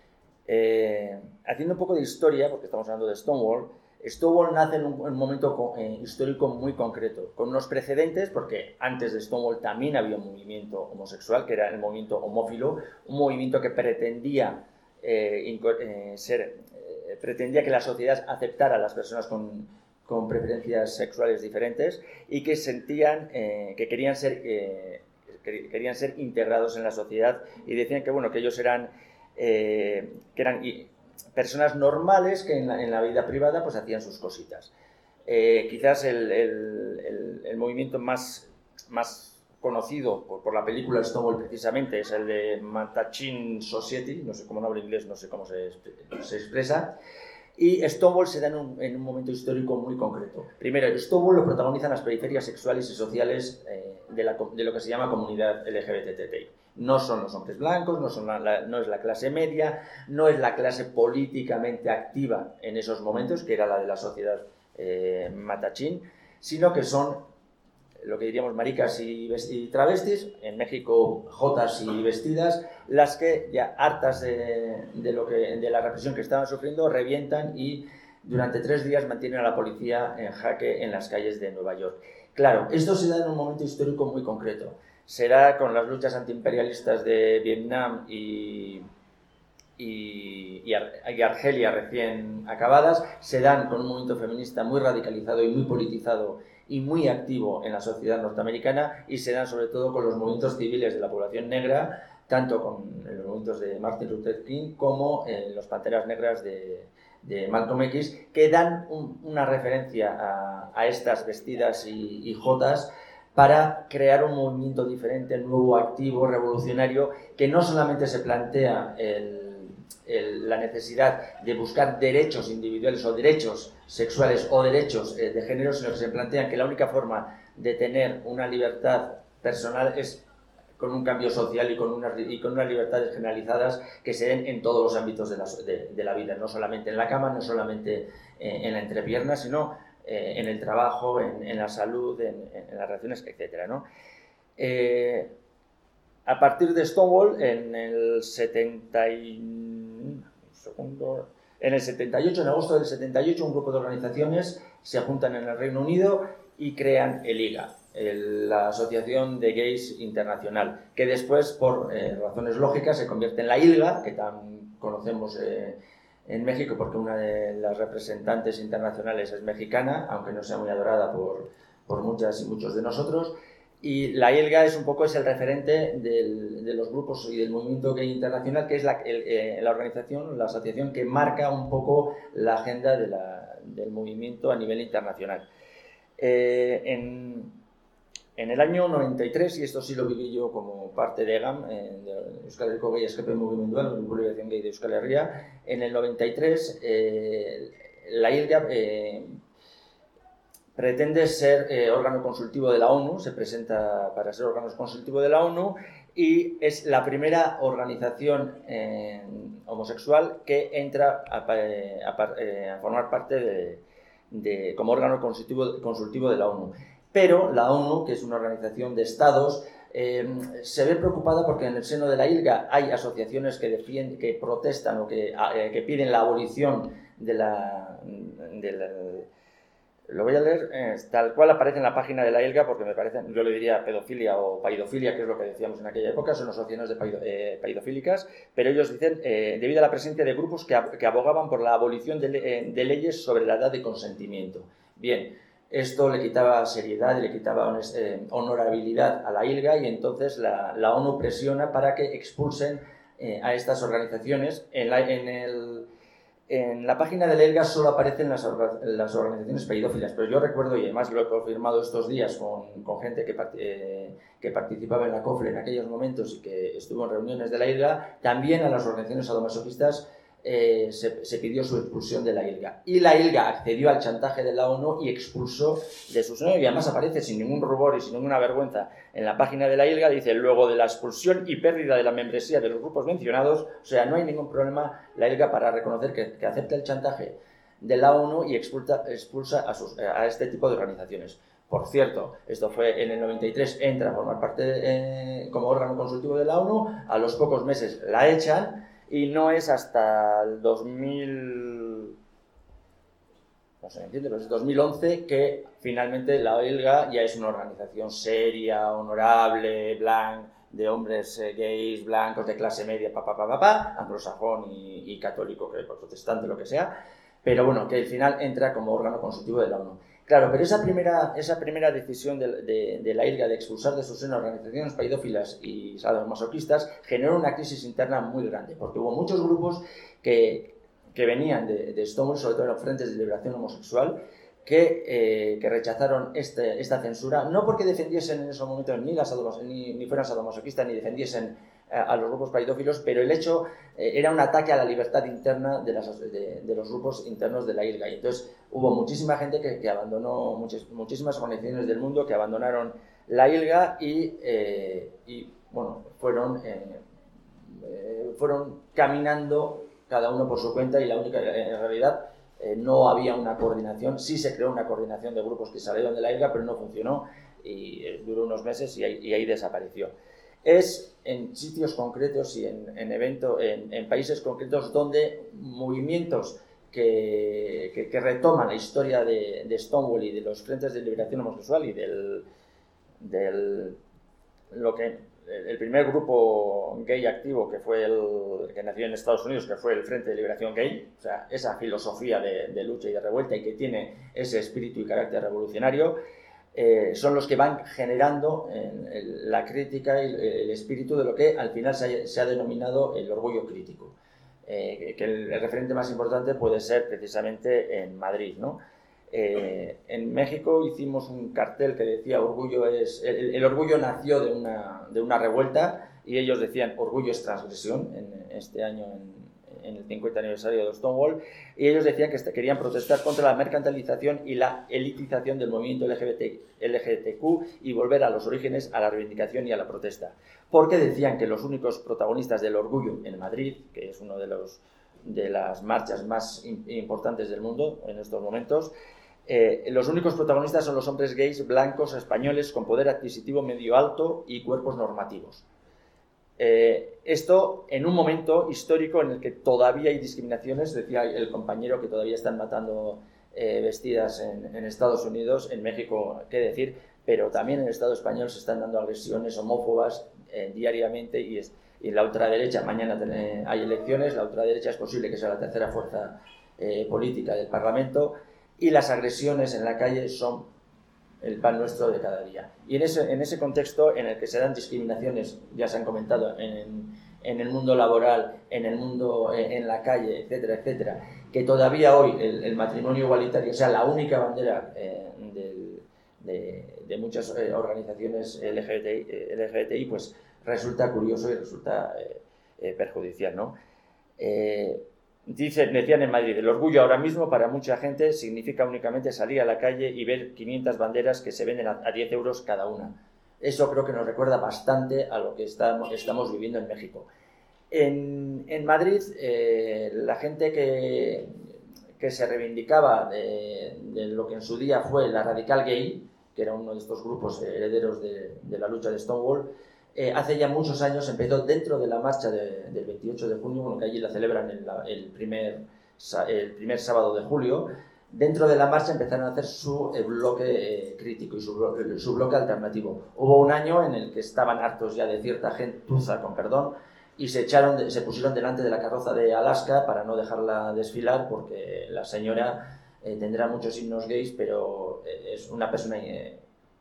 Eh, haciendo un poco de historia, porque estamos hablando de Stonewall, Stonewall nace en un, en un momento eh, histórico muy concreto, con unos precedentes, porque antes de Stonewall también había un movimiento homosexual, que era el movimiento homófilo, un movimiento que pretendía, eh, eh, ser, eh, pretendía que la sociedad aceptara a las personas con, con preferencias sexuales diferentes y que sentían, eh, que querían ser, eh, que querían ser integrados en la sociedad y decían que, bueno, que ellos eran, eh, que eran y, personas normales que en la, en la vida privada pues hacían sus cositas. Eh, quizás el, el, el, el movimiento más, más conocido por, por la película Stonewall precisamente es el de Mattachine Society, no sé cómo no hablo inglés, no sé cómo se, se expresa, y Stonewall se da en un, en un momento histórico muy concreto. Primero, Stonewall lo protagonizan las periferias sexuales y sociales eh, de, la, de lo que se llama comunidad L G B T T I. No son los hombres blancos, no, son la, la, no es la clase media, no es la clase políticamente activa en esos momentos, que era la de la sociedad eh, Mattachine, sino que son lo que diríamos maricas y, y travestis, en México jotas y vestidas, las que ya hartas de, de, lo que, de la represión que estaban sufriendo, revientan y durante tres días mantienen a la policía en jaque en las calles de Nueva York. Claro, esto se da en un momento histórico muy concreto. Será con las luchas antiimperialistas de Vietnam y, y, y, Ar y Argelia recién acabadas, se dan con un movimiento feminista muy radicalizado y muy politizado y muy activo en la sociedad norteamericana, y se dan sobre todo con los movimientos civiles de la población negra, tanto con los movimientos de Martin Luther King como en los Panteras Negras de, de Malcolm X, que dan un, una referencia a, a estas vestidas y, y jotas para crear un movimiento diferente, nuevo, activo, revolucionario, que no solamente se plantea el, el, la necesidad de buscar derechos individuales o derechos sexuales o derechos eh, de género, sino que se plantea que la única forma de tener una libertad personal es con un cambio social y con, unas, y con unas libertades generalizadas que se den en todos los ámbitos de la, de, de la vida, no solamente en la cama, no solamente eh, en la entrepierna, sino Eh, en el trabajo, en, en la salud, en, en las relaciones, etcétera, ¿no? Eh, a partir de Stonewall, en el setenta y... un segundo, en el setenta y ocho, en agosto del setenta y ocho, un grupo de organizaciones se juntan en el Reino Unido y crean el I G A, el, la Asociación de Gays Internacional, que después, por eh, razones lógicas, se convierte en la I L G A, que tan conocemos eh, en México, porque una de las representantes internacionales es mexicana, aunque no sea muy adorada por, por muchas y muchos de nosotros, y la I L G A es un poco es el referente del, de los grupos y del movimiento gay internacional, que es la, el, eh, la organización, la asociación que marca un poco la agenda de la, del movimiento a nivel internacional. Eh, en, en el año noventa y tres, y esto sí lo viví yo como parte de EGAM, eh, de Euskal Herriko Gay Escape Mugimenduan, el Grupo de Liberación Gay de Euskal Herria, en el noventa y tres eh, la I L G A eh, pretende ser eh, órgano consultivo de la ONU, se presenta para ser órgano consultivo de la ONU y es la primera organización eh, homosexual que entra a, a, a formar parte de, de, como órgano consultivo, consultivo de la ONU. Pero la ONU, que es una organización de estados, eh, se ve preocupada porque en el seno de la I L G A hay asociaciones que defienden, que protestan o que, eh, que piden la abolición de la, de la... Lo voy a leer eh, tal cual aparece en la página de la I L G A, porque me parece, yo le diría pedofilia o paidofilia, que es lo que decíamos en aquella época, son asociaciones de paido, eh, paidofílicas, pero ellos dicen, eh, debido a la presencia de grupos que, que abogaban por la abolición de, eh, de leyes sobre la edad de consentimiento. Bien, esto le quitaba seriedad y le quitaba eh, honorabilidad a la I L G A, y entonces la, la ONU presiona para que expulsen eh, a estas organizaciones. En la, en, el, en la página de la I L G A solo aparecen las, las organizaciones pedófilas, pero yo recuerdo, y además lo he confirmado estos días con, con gente que, eh, que participaba en la COFLE en aquellos momentos y que estuvo en reuniones de la I L G A, también a las organizaciones sadomasoquistas eh, se, se pidió su expulsión de la ILGA. Y la ILGA accedió al chantaje de la ONU y expulsó de su seno, y además aparece sin ningún rubor y sin ninguna vergüenza en la página de la ILGA, dice, luego de la expulsión y pérdida de la membresía de los grupos mencionados, o sea, no hay ningún problema la ILGA para reconocer que, que acepta el chantaje de la ONU y expulsa, expulsa a, sus, a este tipo de organizaciones. Por cierto, esto fue en el noventa y tres, entra a formar parte eh, como órgano consultivo de la ONU, a los pocos meses la echan, y no es hasta el dos mil, no se me entiende, pero es dos mil once que finalmente la ILGA ya es una organización seria, honorable, blanca, de hombres eh, gays, blancos, de clase media, pa, pa, pa, pa, pa, anglosajón y, y católico, que protestante, lo que sea, pero bueno, que al final entra como órgano consultivo de la ONU. Claro, pero esa primera, esa primera decisión de, de, de la ILGA de expulsar de su seno organizaciones pedófilas y sadomasoquistas generó una crisis interna muy grande, porque hubo muchos grupos que, que venían de, de Stonewall, sobre todo en los frentes de liberación homosexual, que, eh, que rechazaron este, esta censura, no porque defendiesen en esos momentos ni, las ni, ni fueran sadomasoquistas ni defendiesen a los grupos pedófilos, pero el hecho eh, era un ataque a la libertad interna de, las, de, de los grupos internos de la ILGA. Y entonces hubo muchísima gente que, que abandonó, muchas, muchísimas organizaciones del mundo que abandonaron la ILGA y, eh, y bueno, fueron, eh, eh, fueron caminando cada uno por su cuenta, y la única, en realidad, eh, no había una coordinación. Sí se creó una coordinación de grupos que salieron de la ILGA, pero no funcionó y eh, duró unos meses y ahí, y ahí desapareció. Es en sitios concretos y en, en, evento, en, en países concretos donde movimientos que, que, que retoman la historia de, de Stonewall y de los frentes de liberación homosexual y del, del lo que el primer grupo gay activo que fue el que nació en Estados Unidos, que fue el Frente de Liberación Gay, o sea, esa filosofía de, de lucha y de revuelta y que tiene ese espíritu y carácter revolucionario. Eh, son los que van generando eh, la crítica y el espíritu de lo que al final se ha, se ha denominado el orgullo crítico, eh, que el, el referente más importante puede ser precisamente en Madrid, ¿no? Eh, en México hicimos un cartel que decía orgullo es el, el orgullo nació de una, de una revuelta, y ellos decían orgullo es transgresión en este año en, en el cincuenta aniversario de Stonewall, y ellos decían que querían protestar contra la mercantilización y la elitización del movimiento L G B T, L G B T Q y volver a los orígenes, a la reivindicación y a la protesta, porque decían que los únicos protagonistas del orgullo en Madrid, que es uno de los de las marchas más importantes del mundo en estos momentos, eh, los únicos protagonistas son los hombres gays blancos españoles con poder adquisitivo medio alto y cuerpos normativos. Eh, esto en un momento histórico en el que todavía hay discriminaciones, decía el compañero que todavía están matando eh, vestidas en, en Estados Unidos, en México, qué decir, pero también en el Estado español se están dando agresiones homófobas eh, diariamente, y, es, y la ultraderecha, mañana ten, hay elecciones, la ultraderecha es posible que sea la tercera fuerza eh, política del Parlamento, y las agresiones en la calle son el pan nuestro de cada día. Y en ese, en ese contexto en el que se dan discriminaciones, ya se han comentado, en, en el mundo laboral, en el mundo, en, en la calle, etcétera, etcétera, que todavía hoy el, el matrimonio igualitario sea la única bandera eh, del, de, de muchas eh, organizaciones L G B T I, eh, L G B T I, pues resulta curioso y resulta eh, eh, perjudicial, ¿no? Eh, Dice, decían en Madrid, el orgullo ahora mismo para mucha gente significa únicamente salir a la calle y ver quinientas banderas que se venden a, a diez euros cada una. Eso creo que nos recuerda bastante a lo que estamos, estamos viviendo en México. En, en Madrid, eh, la gente que, que se reivindicaba de, de lo que en su día fue la radical gay, que era uno de estos grupos herederos de, de la lucha de Stonewall, Eh, hace ya muchos años empezó dentro de la marcha de, del veintiocho de junio, bueno, que allí la celebran el, el, primer, el primer sábado de julio. Dentro de la marcha empezaron a hacer su eh, bloque eh, crítico y su bloque, su bloque alternativo. Hubo un año en el que estaban hartos ya de cierta gentuza, con perdón, y se, echaron de, se pusieron delante de la carroza de Alaska para no dejarla desfilar, porque la señora eh, tendrá muchos himnos gays, pero eh, es una persona eh,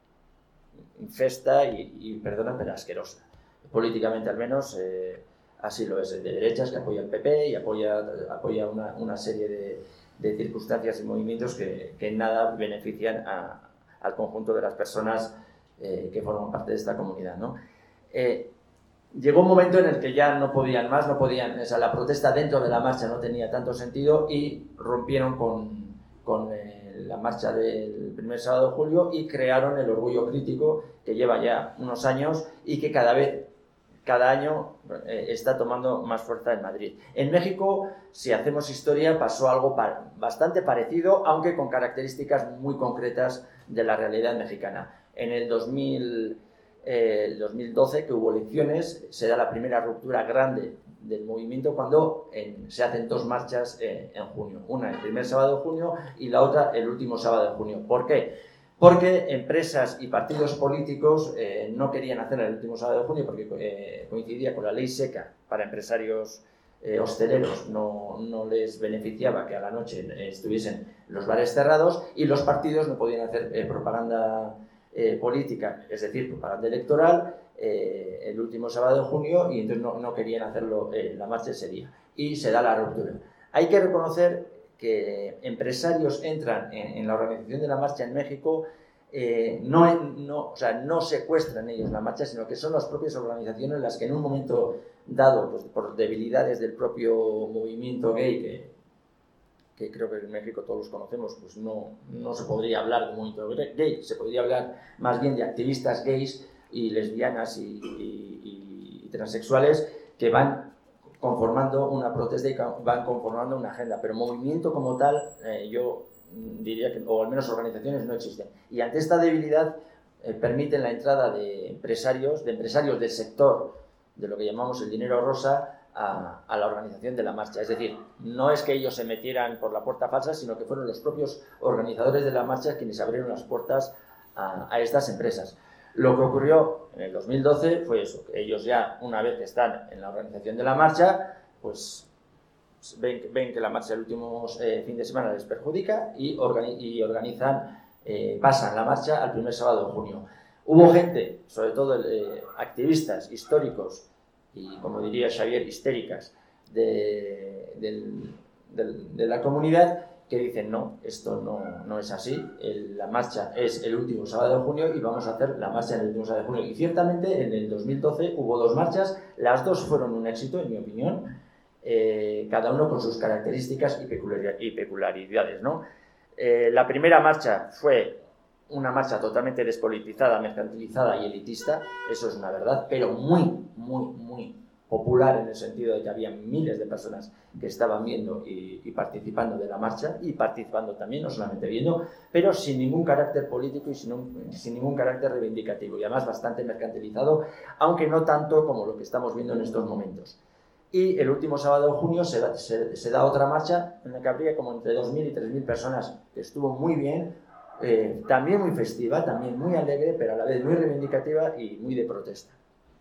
infesta y, y, perdona, pero asquerosa. Políticamente al menos eh, así lo es, de derechas, que apoya el P P y apoya, apoya una, una serie de, de circunstancias y movimientos que, que en nada benefician a, al conjunto de las personas eh, que forman parte de esta comunidad, ¿no? Eh, llegó un momento en el que ya no podían más, no podían, o sea, la protesta dentro de la marcha no tenía tanto sentido y rompieron con, con eh, la marcha del primer sábado de julio y crearon el Orgullo Crítico, que lleva ya unos años y que cada vez, cada año eh, está tomando más fuerza en Madrid. En México, si hacemos historia, pasó algo pa- bastante parecido, aunque con características muy concretas de la realidad mexicana. En el dos mil, eh, dos mil doce, que hubo elecciones, se da la primera ruptura grande del movimiento cuando en, se hacen dos marchas eh, en junio. Una el primer sábado de junio y la otra el último sábado de junio. ¿Por qué? Porque empresas y partidos políticos eh, no querían hacer el último sábado de junio porque eh, coincidía con la ley seca para empresarios eh, hosteleros, no, no les beneficiaba que a la noche eh, estuviesen los bares cerrados, y los partidos no podían hacer eh, propaganda eh, política, es decir, propaganda electoral, eh, el último sábado de junio, y entonces no, no querían hacerlo eh, la marcha ese día. Y se da la ruptura. Hay que reconocer que empresarios entran en, en la organización de la marcha en México, eh, no, no, o sea, no secuestran ellos la marcha, sino que son las propias organizaciones las que en un momento dado, pues, por debilidades del propio movimiento gay, que, que creo que en México todos los conocemos, pues no, no se podría hablar de movimiento gay, se podría hablar más bien de activistas gays y lesbianas y, y, y transexuales que van conformando una protesta y van conformando una agenda, pero movimiento como tal, eh, yo diría que, o al menos organizaciones, no existen. Y ante esta debilidad eh, permiten la entrada de empresarios, de empresarios del sector de lo que llamamos el dinero rosa a, a la organización de la marcha. Es decir, no es que ellos se metieran por la puerta falsa, sino que fueron los propios organizadores de la marcha quienes abrieron las puertas a, a estas empresas. Lo que ocurrió en el dos mil doce fue eso, que ellos ya, una vez que están en la organización de la marcha, pues ven, ven que la marcha el último eh, fin de semana les perjudica y, organi y organizan, eh, pasan la marcha al primer sábado de junio. Hubo gente, sobre todo eh, activistas históricos y, como diría Xavier, histéricas de, del, del, de la comunidad, que dicen, no, esto no, no es así, el, la marcha es el último sábado de junio y vamos a hacer la marcha en el último sábado de junio. Y ciertamente en el dos mil doce hubo dos marchas, las dos fueron un éxito, en mi opinión, eh, cada uno con sus características y, peculiar, y peculiaridades, ¿no? Eh, la primera marcha fue una marcha totalmente despolitizada, mercantilizada y elitista, eso es una verdad, pero muy, muy, muy popular, en el sentido de que había miles de personas que estaban viendo y, y participando de la marcha, y participando también, no solamente viendo, pero sin ningún carácter político y sin, un, sin ningún carácter reivindicativo, y además bastante mercantilizado, aunque no tanto como lo que estamos viendo en estos momentos. Y el último sábado de junio se da, se, se da otra marcha en la que habría como entre dos mil y tres mil personas, que estuvo muy bien, eh, también muy festiva, también muy alegre, pero a la vez muy reivindicativa y muy de protesta.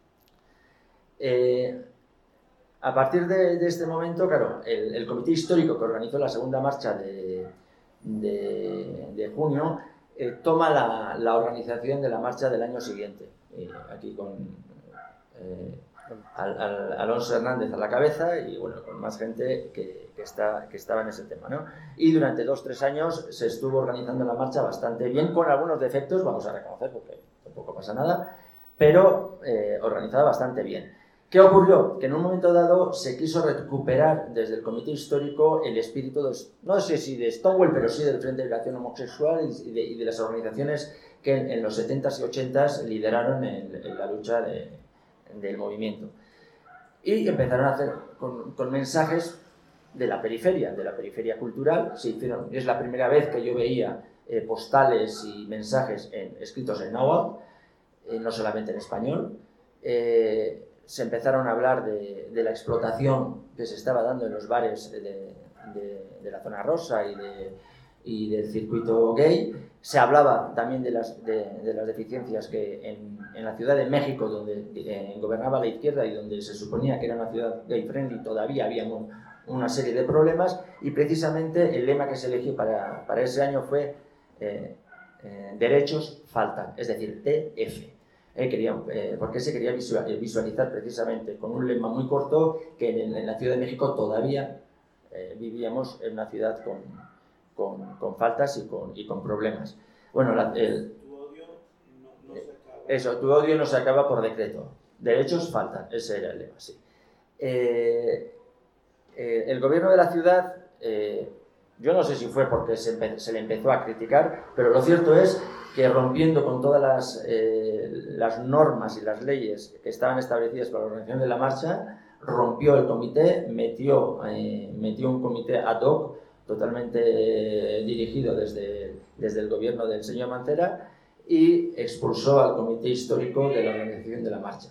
Eh, a partir de, de este momento, claro, el, el comité histórico que organizó la segunda marcha de, de, de junio eh, toma la, la organización de la marcha del año siguiente, eh, aquí con eh, al, al, Alonso Hernández a la cabeza y bueno, con más gente que, que, está, que estaba en ese tema, ¿no? Y durante dos o tres años se estuvo organizando la marcha bastante bien, con algunos defectos, vamos a reconocer porque tampoco pasa nada, pero eh, organizada bastante bien. ¿Qué ocurrió? Que en un momento dado se quiso recuperar desde el comité histórico el espíritu, de, no sé si de Stonewall, pero sí del Frente de Liberación Homosexual y de, y de las organizaciones que en, en los setentas y ochentas lideraron en, en la lucha de, del movimiento. Y empezaron a hacer con, con mensajes de la periferia, de la periferia cultural. Se hicieron, es la primera vez que yo veía eh, postales y mensajes en, escritos en náhuatl, eh, no solamente en español. Eh, se empezaron a hablar de, de la explotación que se estaba dando en los bares de, de, de la zona rosa y, de, y del circuito gay. Se hablaba también de las, de, de las deficiencias que en, en la Ciudad de México, donde eh, gobernaba la izquierda y donde se suponía que era una ciudad gay friendly, todavía había un, una serie de problemas, y precisamente el lema que se eligió para, para ese año fue eh, eh, derechos faltan, es decir, T F. Eh, quería, eh, porque se quería visualizar precisamente con un lema muy corto que en, en la Ciudad de México todavía eh, vivíamos en una ciudad con, con, con faltas y con, y con problemas. Bueno, la, el, tu odio no, no se acaba. Eso, tu odio no se acaba por decreto. Derechos faltan, ese era el lema, sí. Eh, eh, el gobierno de la ciudad, eh, yo no sé si fue porque se, se le empezó a criticar, pero lo cierto es que rompiendo con todas las, eh, las normas y las leyes que estaban establecidas para la organización de la marcha, rompió el comité, metió, eh, metió un comité ad hoc totalmente eh, dirigido desde, desde el gobierno del señor Mancera y expulsó al comité histórico de la organización de la marcha.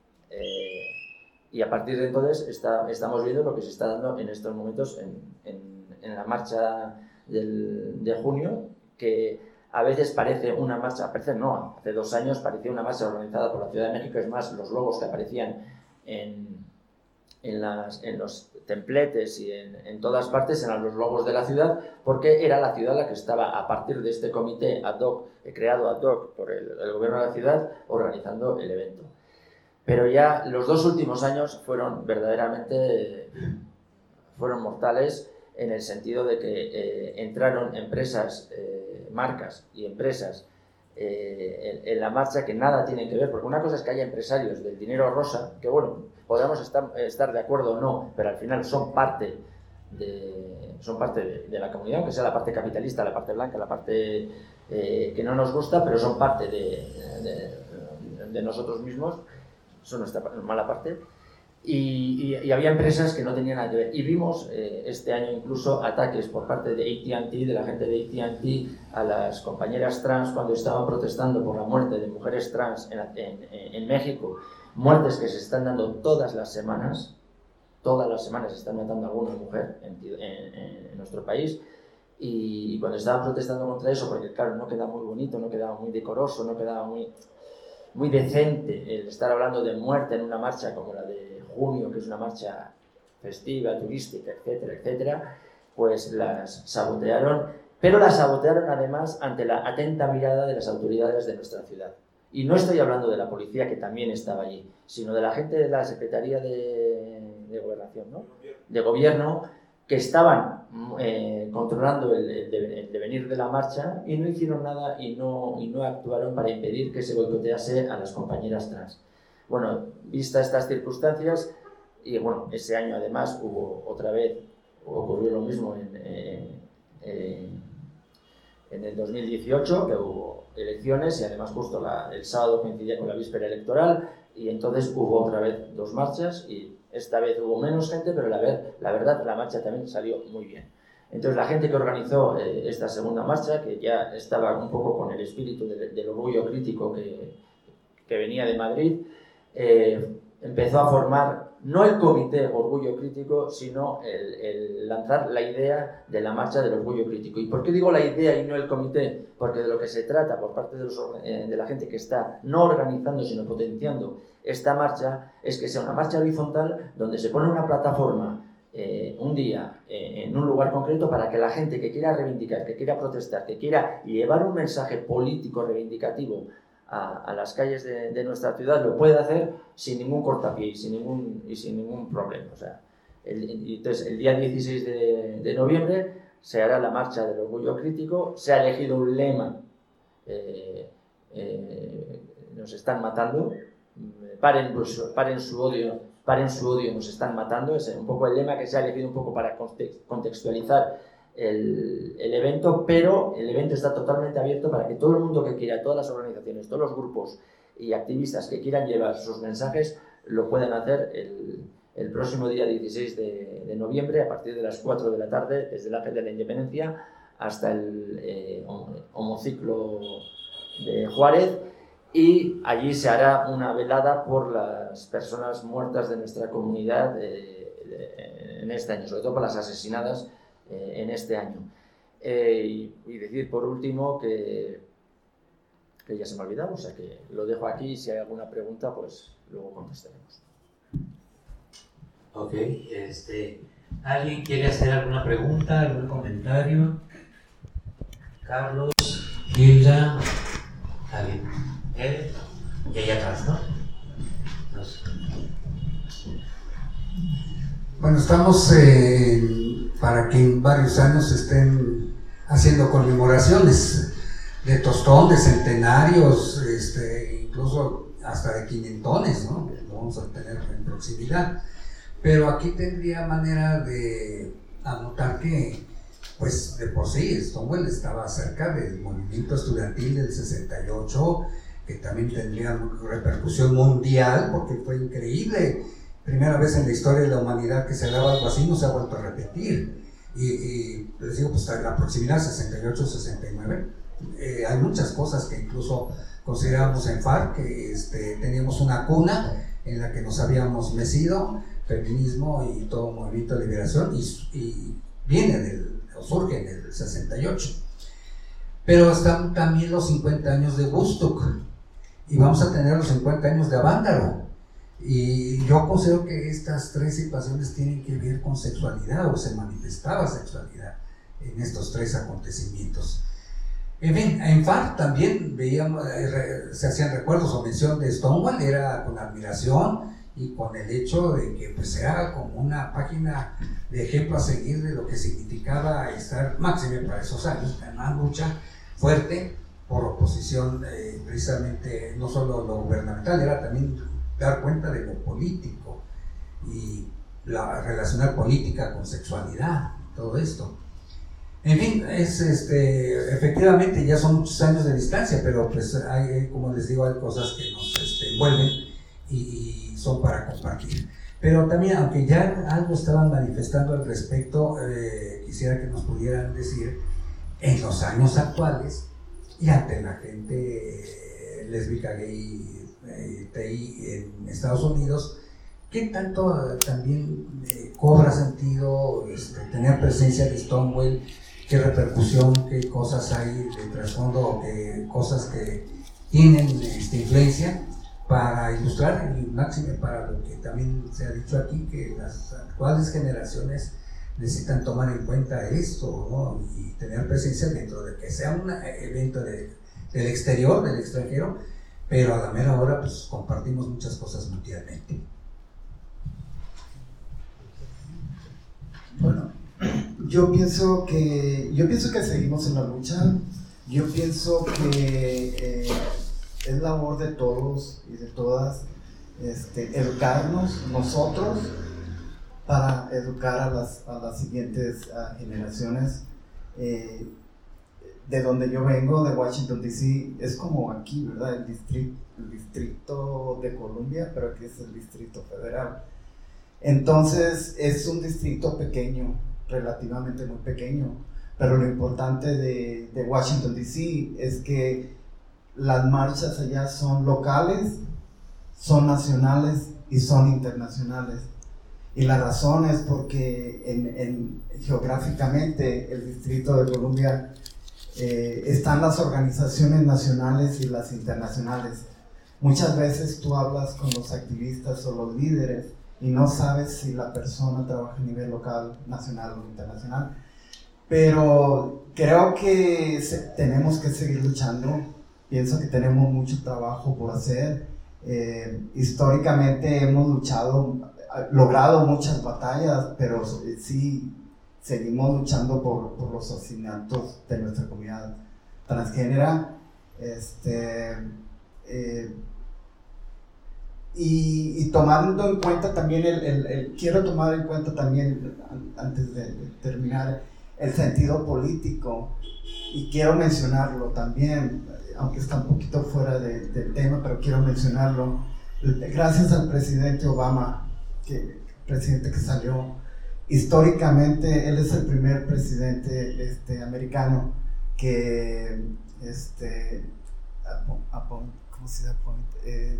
Eh, y a partir de entonces está, estamos viendo lo que se está dando en estos momentos en, en, en la marcha del, de junio, que a veces parece una marcha, a veces no, hace dos años parecía una marcha organizada por la Ciudad de México, es más, los logos que aparecían en, en, las, en los templetes y en, en todas partes eran los logos de la ciudad, porque era la ciudad la que estaba, a partir de este comité ad hoc, creado ad hoc por el, el gobierno de la ciudad, organizando el evento. Pero ya los dos últimos años fueron verdaderamente, fueron mortales, en el sentido de que eh, entraron empresas, eh, marcas y empresas eh, en, en la marcha que nada tienen que ver, porque una cosa es que haya empresarios del dinero rosa, que bueno, podemos estar, estar de acuerdo o no, pero al final son parte de, son parte de, de la comunidad, aunque sea la parte capitalista, la parte blanca, la parte eh, que no nos gusta, pero son parte de, de, de nosotros mismos, son nuestra mala parte. Y, y, y había empresas que no tenían nada que ver. Y vimos eh, este año incluso ataques por parte de A T and T, de la gente de A T and T, a las compañeras trans cuando estaban protestando por la muerte de mujeres trans en, en, en México. Muertes que se están dando todas las semanas. Todas las semanas se están matando a alguna mujer en, en, en nuestro país. Y cuando estaban protestando contra eso, porque claro, no quedaba muy bonito, no quedaba muy decoroso, no quedaba muy... muy decente el estar hablando de muerte en una marcha como la de junio, que es una marcha festiva, turística, etcétera, etcétera, pues las sabotearon, pero las sabotearon además ante la atenta mirada de las autoridades de nuestra ciudad. Y no estoy hablando de la policía, que también estaba allí, sino de la gente de la Secretaría de, de Gobernación, ¿no? De Gobierno, que estaban eh, controlando el, el, el devenir de la marcha y no hicieron nada y no, y no actuaron para impedir que se boicotease a las compañeras trans. Bueno, vistas estas circunstancias, y bueno, ese año además hubo otra vez, ocurrió lo mismo en, en, en, en el dos mil dieciocho, que hubo elecciones y además justo la, el sábado coincidía con la víspera electoral y entonces hubo otra vez dos marchas y esta vez hubo menos gente, pero la, ver, la verdad la marcha también salió muy bien. Entonces la gente que organizó eh, esta segunda marcha, que ya estaba un poco con el espíritu de, del orgullo crítico que, que venía de Madrid, eh, empezó a formar no el comité Orgullo Crítico, sino el, el lanzar la idea de la marcha del orgullo crítico. ¿Y por qué digo la idea y no el comité? Porque de lo que se trata por parte de, los, eh, de la gente que está no organizando, sino potenciando esta marcha, es que sea una marcha horizontal donde se pone una plataforma eh, un día eh, en un lugar concreto para que la gente que quiera reivindicar, que quiera protestar, que quiera llevar un mensaje político reivindicativo A, a las calles de, de nuestra ciudad lo puede hacer sin ningún cortapié y sin ningún, y sin ningún problema. O sea, el, entonces, el día dieciséis de, de noviembre se hará la marcha del orgullo crítico, se ha elegido un lema, eh, eh, nos están matando, paren, pues, paren su odio, paren su odio, nos están matando, es un poco el lema que se ha elegido un poco para contextualizar El, el evento, pero el evento está totalmente abierto para que todo el mundo que quiera, todas las organizaciones, todos los grupos y activistas que quieran llevar sus mensajes lo puedan hacer el, el próximo día dieciséis de, de noviembre a partir de las cuatro de la tarde desde el Ángel de la Independencia hasta el eh, homociclo de Juárez, y allí se hará una velada por las personas muertas de nuestra comunidad eh, de, en este año, sobre todo por las asesinadas en este año. Eh, y, y decir por último que, que ya se me ha olvidado, o sea que lo dejo aquí y si hay alguna pregunta pues luego contestaremos. Ok, este, ¿alguien quiere hacer alguna pregunta, algún comentario? Carlos, Hilda, alguien, él y allá atrás, ¿no? No sé. Bueno, estamos eh, para que en varios años estén haciendo conmemoraciones de tostón, de centenarios, este, incluso hasta de quinientones, ¿no? vamos a tener en proximidad. Pero aquí tendría manera de anotar que, pues de por sí, Stonewall estaba cerca del movimiento estudiantil del sesenta y ocho, que también tendría repercusión mundial, porque fue increíble. Primera vez en la historia de la humanidad que se daba algo así, no se ha vuelto a repetir. Y, y les digo, pues la proximidad sesenta y ocho sesenta y nueve, eh, hay muchas cosas que incluso considerábamos en FARC, que este, teníamos una cuna en la que nos habíamos mecido, feminismo y todo movimiento de liberación, y, y viene del, o surge en el sesenta y ocho. Pero están también los cincuenta años de Woodstock, y vamos a tener los cincuenta años de Avándaro. Y yo considero que estas tres situaciones tienen que ver con sexualidad, o se manifestaba sexualidad en estos tres acontecimientos. En fin, en FARC también veíamos, se hacían recuerdos o mención de Stonewall, era con admiración y con el hecho de que pues era como una página de ejemplo a seguir de lo que significaba estar máxime para esos años, en una lucha fuerte por oposición, eh, precisamente no solo lo gubernamental, era también dar cuenta de lo político y la, relacionar política con sexualidad, todo esto. En fin, es, este, efectivamente ya son muchos años de distancia, pero pues hay, como les digo, hay cosas que nos este, envuelven y, y son para compartir. Pero también, aunque ya algo estaban manifestando al respecto, eh, quisiera que nos pudieran decir, en los años actuales, y ante la gente eh, lésbica, gay, eh, T I en Estados Unidos, ¿qué tanto eh, también eh, cobra sentido este, tener presencia de Stonewall? ¿Qué repercusión, qué cosas hay de trasfondo, qué cosas que tienen esta influencia para ilustrar y máxime para lo que también se ha dicho aquí, que las actuales generaciones necesitan tomar en cuenta esto, ¿no? Y tener presencia dentro de que sea un evento de, del exterior, del extranjero, pero a la mera hora pues compartimos muchas cosas mundialmente. Bueno, yo pienso que yo pienso que seguimos en la lucha. Yo pienso que eh, es labor de todos y de todas este, educarnos nosotros para educar a las, a las siguientes uh, generaciones. Eh, de donde yo vengo, de Washington D C, es como aquí, ¿verdad? El distrito, el distrito de Columbia, pero aquí es el Distrito Federal. Entonces es un distrito pequeño, relativamente muy pequeño, pero lo importante de, de Washington D C es que las marchas allá son locales, son nacionales y son internacionales. Y la razón es porque en, en, geográficamente el Distrito de Columbia eh, están las organizaciones nacionales y las internacionales. Muchas veces tú hablas con los activistas o los líderes y no sabes si la persona trabaja a nivel local, nacional o internacional. Pero creo que se, tenemos que seguir luchando. Pienso que tenemos mucho trabajo por hacer. Eh, históricamente hemos luchado, logrado muchas batallas, pero sí seguimos luchando por, por los asesinatos de nuestra comunidad transgénera. Este, eh, y, y tomando en cuenta también, el, el, el, quiero tomar en cuenta también, antes de, de terminar, el sentido político, y quiero mencionarlo también, aunque está un poquito fuera de, del tema, pero quiero mencionarlo. Gracias al presidente Obama, que, presidente que salió, históricamente él es el primer presidente este, americano que, este, ¿cómo se llama? Eh,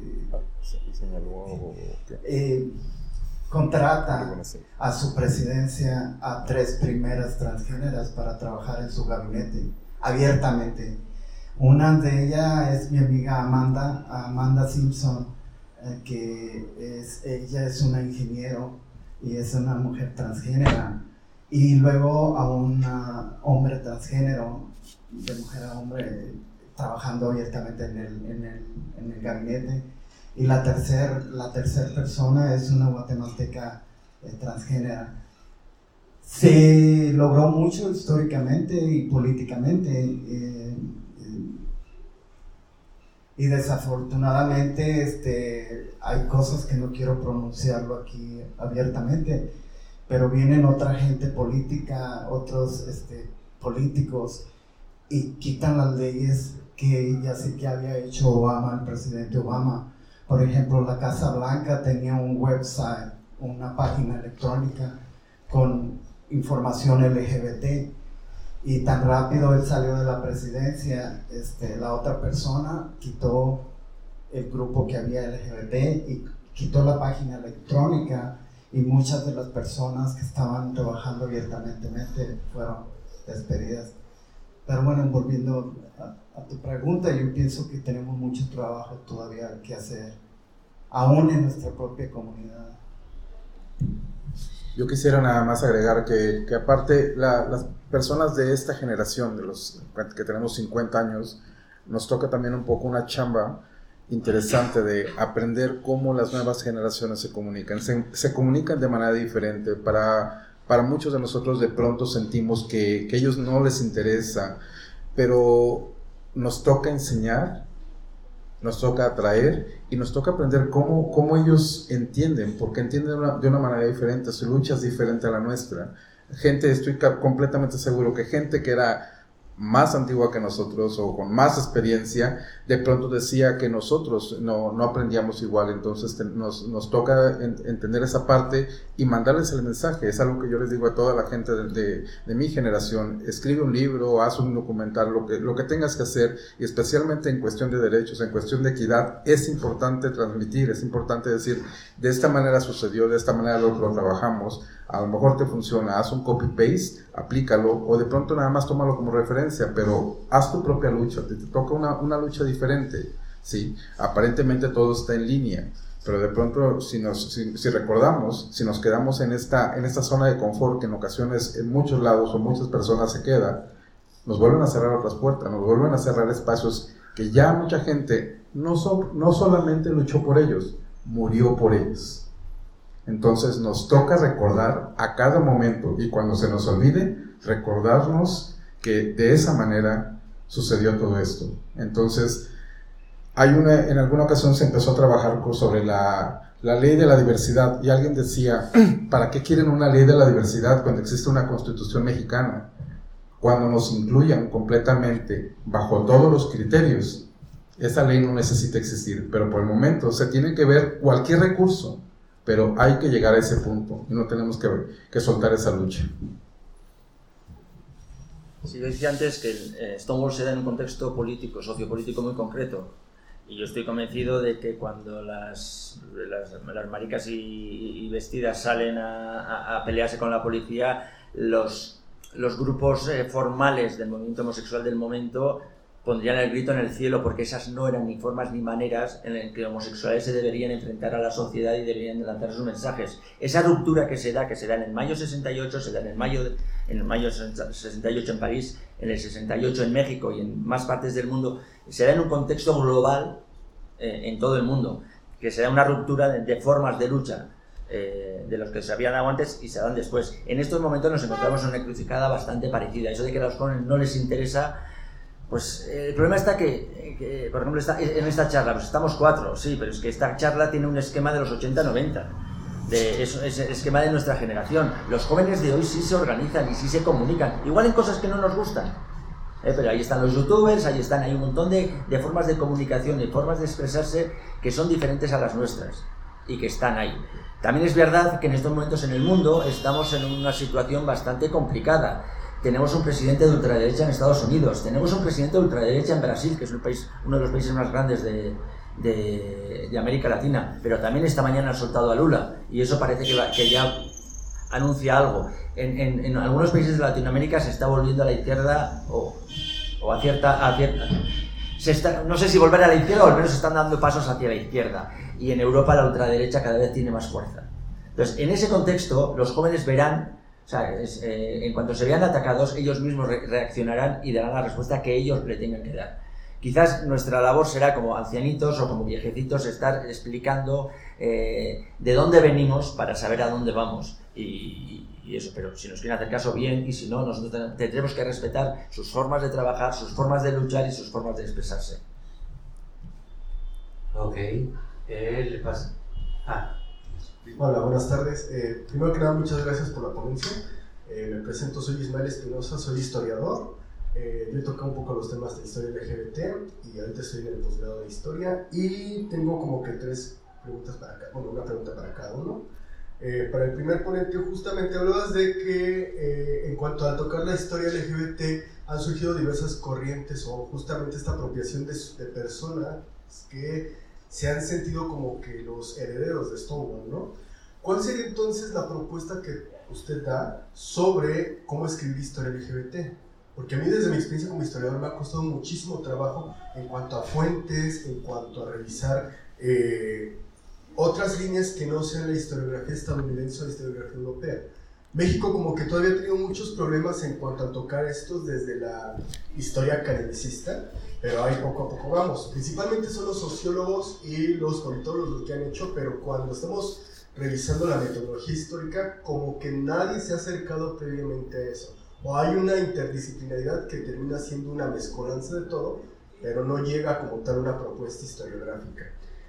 eh, eh, contrata a su presidencia a tres primeras transgéneras para trabajar en su gabinete, abiertamente. Una de ellas es mi amiga Amanda, Amanda Simpson, eh, que es, ella es una ingeniero y es una mujer transgénera, y luego a un hombre transgénero, de mujer a hombre, trabajando abiertamente en el, en el, en el gabinete. Y la tercera la tercer persona es una guatemalteca eh, transgénera. Se logró mucho históricamente y políticamente. Eh, eh, y desafortunadamente este, hay cosas que no quiero pronunciarlo aquí abiertamente, pero vienen otra gente política, otros este, políticos, y quitan las leyes que ya sé que había hecho Obama, el presidente Obama. Por ejemplo, la Casa Blanca tenía un website, una página electrónica con información L G B T, y tan rápido él salió de la presidencia, este, la otra persona quitó el grupo que había L G B T y quitó la página electrónica, y muchas de las personas que estaban trabajando abiertamente fueron despedidas. Pero bueno, volviendo a, a tu pregunta, yo pienso que tenemos mucho trabajo todavía que hacer, aún en nuestra propia comunidad. Yo quisiera nada más agregar que, que aparte la, las personas de esta generación, de los que tenemos cincuenta años, nos toca también un poco una chamba interesante de aprender cómo las nuevas generaciones se comunican. Se, se comunican de manera diferente. Para, para muchos de nosotros de pronto sentimos que, que a ellos no les interesa, pero nos toca enseñar, nos toca atraer y nos toca aprender cómo, cómo ellos entienden, porque entienden una, de una manera diferente, su lucha es diferente a la nuestra. Gente, estoy completamente seguro que gente que era más antigua que nosotros o con más experiencia, de pronto decía que nosotros no, no aprendíamos igual. Entonces te, nos, nos toca en, entender esa parte y mandarles el mensaje. Es algo que yo les digo a toda la gente de, de, de mi generación: escribe un libro, haz un documental, lo que, lo que tengas que hacer, y especialmente en cuestión de derechos, en cuestión de equidad, es importante transmitir, es importante decir, de esta manera sucedió, de esta manera lo, lo trabajamos. A lo mejor te funciona, haz un copy-paste, aplícalo, o de pronto nada más tómalo como referencia, pero haz tu propia lucha, te, te toca una, una lucha diferente, ¿sí? Aparentemente todo está en línea, pero de pronto si, nos, si, si recordamos, si nos quedamos en esta, en esta zona de confort, que en ocasiones en muchos lados o muchas personas se queda, nos vuelven a cerrar otras puertas, nos vuelven a cerrar espacios que ya mucha gente no, so, no solamente luchó por ellos, murió por ellos. Entonces nos toca recordar a cada momento, y cuando se nos olvide, recordarnos que de esa manera sucedió todo esto. Entonces, hay una, en alguna ocasión se empezó a trabajar sobre la, la ley de la diversidad, y alguien decía, ¿para qué quieren una ley de la diversidad cuando existe una constitución mexicana? Cuando nos incluyan completamente bajo todos los criterios, esa ley no necesita existir, pero por el momento se tiene que ver cualquier recurso. Pero hay que llegar a ese punto y no tenemos que, que soltar esa lucha. Sí, yo decía antes que eh, Stonewall se da en un contexto político, sociopolítico muy concreto. Y yo estoy convencido de que cuando las, las, las maricas y, y vestidas salen a, a, a pelearse con la policía, los, los grupos eh, formales del movimiento homosexual del momento pondrían el grito en el cielo, porque esas no eran ni formas ni maneras en las que homosexuales se deberían enfrentar a la sociedad y deberían lanzar sus mensajes. Esa ruptura que se da, que se da en el mayo sesenta y ocho, se da en el mayo, en el mayo sesenta y ocho en París, en el sesenta y ocho en México y en más partes del mundo, se da en un contexto global eh, en todo el mundo, que se da una ruptura de, de formas de lucha eh, de los que se habían dado antes y se dan después. En estos momentos nos encontramos en una encrucijada bastante parecida. Eso de que a los jóvenes no les interesa. Pues eh, el problema está que, que, por ejemplo, está, en esta charla, pues estamos cuatro, sí, pero es que esta charla tiene un esquema de los ochenta noventa, de, es, es el esquema de nuestra generación. Los jóvenes de hoy sí se organizan y sí se comunican, igual en cosas que no nos gustan, eh, pero ahí están los youtubers, ahí están, hay un montón de, de formas de comunicación y formas de expresarse que son diferentes a las nuestras y que están ahí. También es verdad que en estos momentos en el mundo estamos en una situación bastante complicada. Tenemos un presidente de ultraderecha en Estados Unidos, tenemos un presidente de ultraderecha en Brasil, que es un país, uno de los países más grandes de, de, de América Latina, pero también esta mañana ha soltado a Lula, y eso parece que, va, que ya anuncia algo. En, en, en algunos países de Latinoamérica se está volviendo a la izquierda, o, o a cierta... A cierta se está, no sé si volver a la izquierda, o al menos se están dando pasos hacia la izquierda, y en Europa la ultraderecha cada vez tiene más fuerza. Entonces, en ese contexto, los jóvenes verán... O sea, es, eh, en cuanto se vean atacados, ellos mismos re reaccionarán y darán la respuesta que ellos le tengan que dar. Quizás nuestra labor será como ancianitos o como viejecitos estar explicando eh, de dónde venimos para saber a dónde vamos y, y eso, pero si nos quieren hacer caso, bien, y si no, nosotros tendremos que respetar sus formas de trabajar, sus formas de luchar y sus formas de expresarse. Ok, eh, le pasa. Ah. Hola, buenas tardes. Eh, primero que nada, muchas gracias por la ponencia. Eh, me presento, soy Ismael Espinosa, soy historiador. Eh, yo he tocado un poco los temas de historia L G B T y ahorita estoy en el posgrado de historia y tengo como que tres preguntas para cada, bueno, una pregunta para cada uno. Eh, para el primer ponente, justamente hablabas de que eh, en cuanto a tocar la historia L G B T han surgido diversas corrientes o justamente esta apropiación de, de personas que se han sentido como que los herederos de Stonewall, ¿no? ¿Cuál sería entonces la propuesta que usted da sobre cómo escribir historia L G B T? Porque a mí desde mi experiencia como historiador me ha costado muchísimo trabajo en cuanto a fuentes, en cuanto a revisar eh, otras líneas que no sean la historiografía estadounidense o la historiografía europea. México como que todavía ha tenido muchos problemas en cuanto a tocar estos desde la historia academicista, pero ahí poco a poco vamos. Principalmente son los sociólogos y los politólogos los que han hecho, pero cuando estamos revisando la metodología histórica, como que nadie se ha acercado previamente a eso. O hay una interdisciplinaridad que termina siendo una mezcolanza de todo, pero no llega como tal una propuesta historiográfica.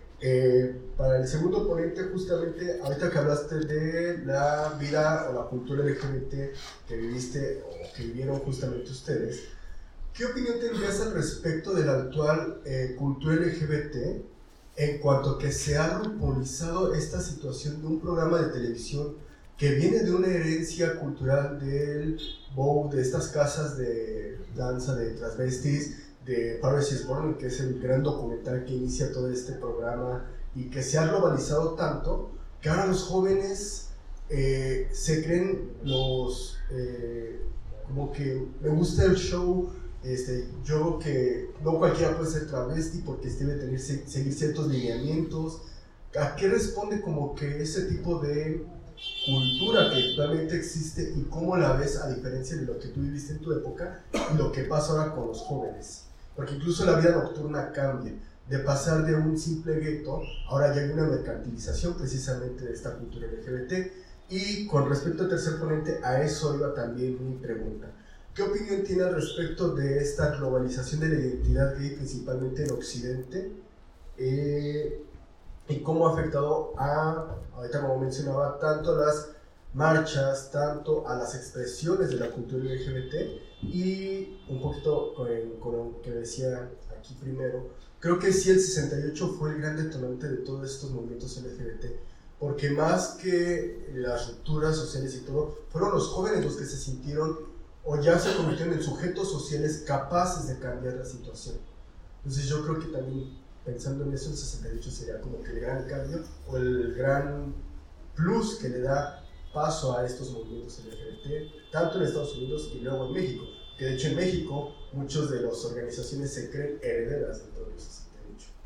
Eh, para el segundo ponente, justamente, ahorita que hablaste de la vida o la cultura L G B T que viviste o que vivieron justamente ustedes, ¿qué opinión tendrías al respecto de la actual eh, cultura L G B T en cuanto a que se ha rupolizado esta situación de un programa de televisión que viene de una herencia cultural del Vogue, de estas casas de danza de transvestis, de Paris is Burning, que es el gran documental que inicia todo este programa y que se ha globalizado tanto que ahora los jóvenes eh, se creen los, eh, como que me gusta el show, este, yo que no cualquiera puede ser travesti porque debe tener, seguir ciertos lineamientos. ¿A qué responde como que ese tipo de cultura que actualmente existe y cómo la ves a diferencia de lo que tú viviste en tu época y lo que pasa ahora con los jóvenes? Porque incluso la vida nocturna cambia, de pasar de un simple gueto, ahora ya hay una mercantilización precisamente de esta cultura L G B T. Y con respecto al tercer ponente, a eso iba también mi pregunta. ¿Qué opinión tiene al respecto de esta globalización de la identidad gay, principalmente en Occidente? Eh, y cómo ha afectado a, ahorita como mencionaba, tanto a las marchas, tanto a las expresiones de la cultura L G B T, y un poquito con, con lo que decía aquí primero, creo que sí el sesenta y ocho fue el gran detonante de todos estos movimientos L G B T, porque más que las rupturas sociales y todo, fueron los jóvenes los que se sintieron o ya se convirtieron en sujetos sociales capaces de cambiar la situación. Entonces yo creo que también pensando en eso el sesenta y ocho sería como que el gran cambio o el gran plus que le da paso a estos movimientos L G B T, tanto en Estados Unidos y luego en México, que de hecho en México muchas de las organizaciones se creen herederas de todo el sesenta y ocho.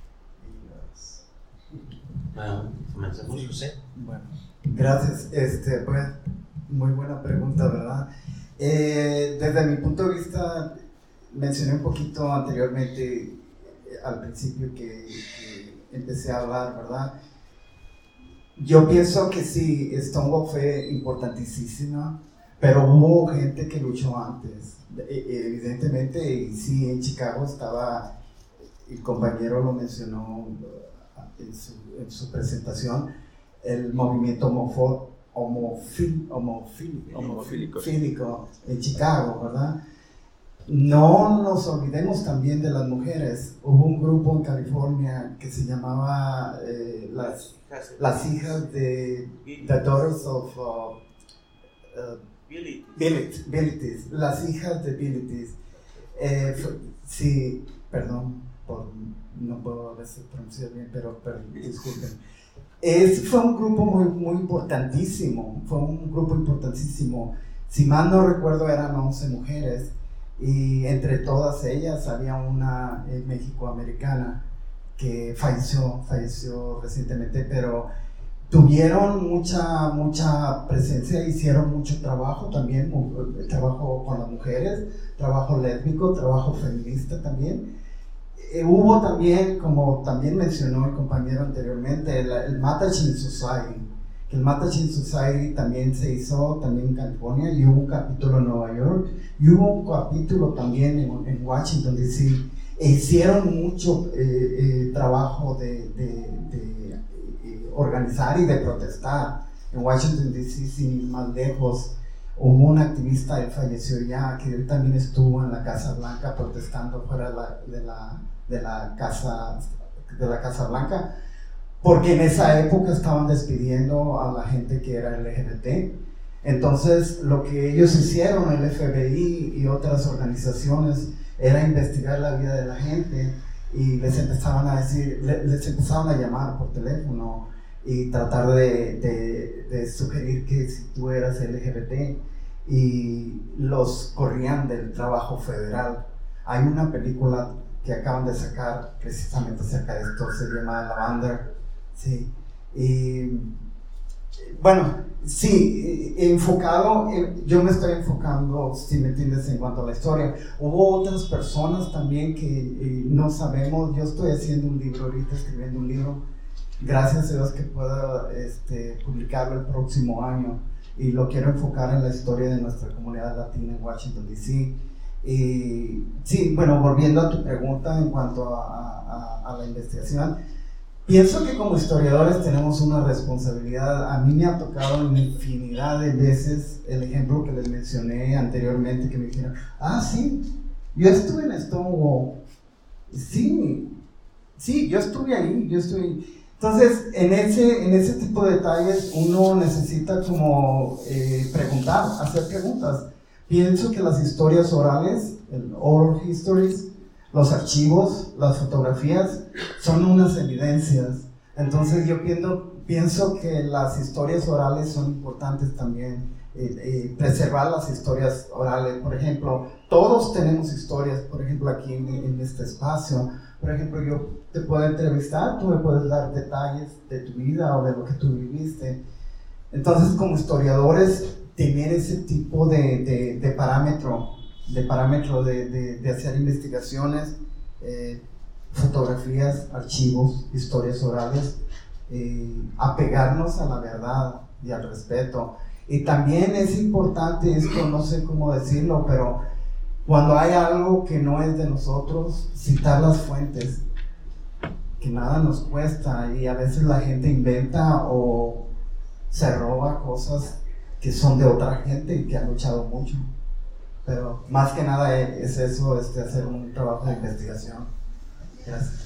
Y nada. Bueno, comenzamos, José. Bueno, gracias. Este, pues, muy buena pregunta, ¿verdad? Eh, desde mi punto de vista, mencioné un poquito anteriormente, eh, al principio que, que empecé a hablar, ¿verdad? Yo pienso que sí, Stonewall fue importantísima, pero hubo gente que luchó antes, evidentemente, y sí, en Chicago estaba, el compañero lo mencionó en su, en su presentación, el movimiento homofóbico, homofil, homofil, homofílico. homofílico en Chicago, ¿verdad? No nos olvidemos también de las mujeres. Hubo un grupo en California que se llamaba eh, las, las hijas de The Daughters of uh, uh, Abilities, las hijas de Abilities. Eh, sí, perdón, por, no puedo a veces pronunciar bien, pero, pero disculpen. Es, fue un grupo muy, muy importantísimo, fue un grupo importantísimo. Si mal no recuerdo, eran once mujeres. Y entre todas ellas había una eh, mexicoamericana que falleció, falleció recientemente, pero tuvieron mucha, mucha presencia, hicieron mucho trabajo también, trabajo con las mujeres, trabajo lésbico, trabajo feminista también. Eh, hubo también, como también mencionó el compañero anteriormente, el, el Mattachine Society. El Mattachine Society también se hizo también en California y hubo un capítulo en Nueva York y hubo un capítulo también en, en Washington D C hicieron mucho eh, eh, trabajo de, de, de eh, organizar y de protestar. En Washington D C, sin ir más lejos, hubo un activista, él falleció ya, que él también estuvo en la Casa Blanca protestando fuera de la, de la, de la, casa, de la Casa Blanca, porque en esa época estaban despidiendo a la gente que era L G B T. Entonces, lo que ellos hicieron, el F B I y otras organizaciones, era investigar la vida de la gente y les empezaban a decir, les empezaban a llamar por teléfono y tratar de, de, de sugerir que si tú eras L G B T, y los corrían del trabajo federal. Hay una película que acaban de sacar precisamente acerca de esto, se llama Lavender, sí, y bueno, sí, enfocado, yo me estoy enfocando, si me entiendes, en cuanto a la historia. Hubo otras personas también que eh, no sabemos. Yo estoy haciendo un libro ahorita, escribiendo un libro, gracias a Dios que pueda este, publicarlo el próximo año, y lo quiero enfocar en la historia de nuestra comunidad latina en Washington D C. Y sí, bueno, volviendo a tu pregunta en cuanto a, a, a la investigación, pienso que como historiadores tenemos una responsabilidad. A mí me ha tocado en infinidad de veces el ejemplo que les mencioné anteriormente, que me dijeron, ah, sí, yo estuve en Stonewall. Sí, sí, yo estuve ahí, yo estuve ahí. Entonces, en ese, en ese tipo de detalles uno necesita como eh, preguntar, hacer preguntas. Pienso que las historias orales, el oral histories, los archivos, las fotografías, son unas evidencias. Entonces yo pienso, pienso que las historias orales son importantes también, eh, eh, preservar las historias orales. Por ejemplo, todos tenemos historias, por ejemplo, aquí en, en este espacio. Por ejemplo, yo te puedo entrevistar, tú me puedes dar detalles de tu vida o de lo que tú viviste. Entonces, como historiadores, tener ese tipo de, de, de parámetro, de parámetro de, de, de hacer investigaciones, eh, fotografías, archivos, historias orales, eh, apegarnos a la verdad y al respeto. Y también es importante esto, no sé cómo decirlo, pero cuando hay algo que no es de nosotros, citar las fuentes, que nada nos cuesta, y a veces la gente inventa o se roba cosas que son de otra gente y que han luchado mucho. Pero más que nada es eso, este, hacer un trabajo de investigación. Gracias.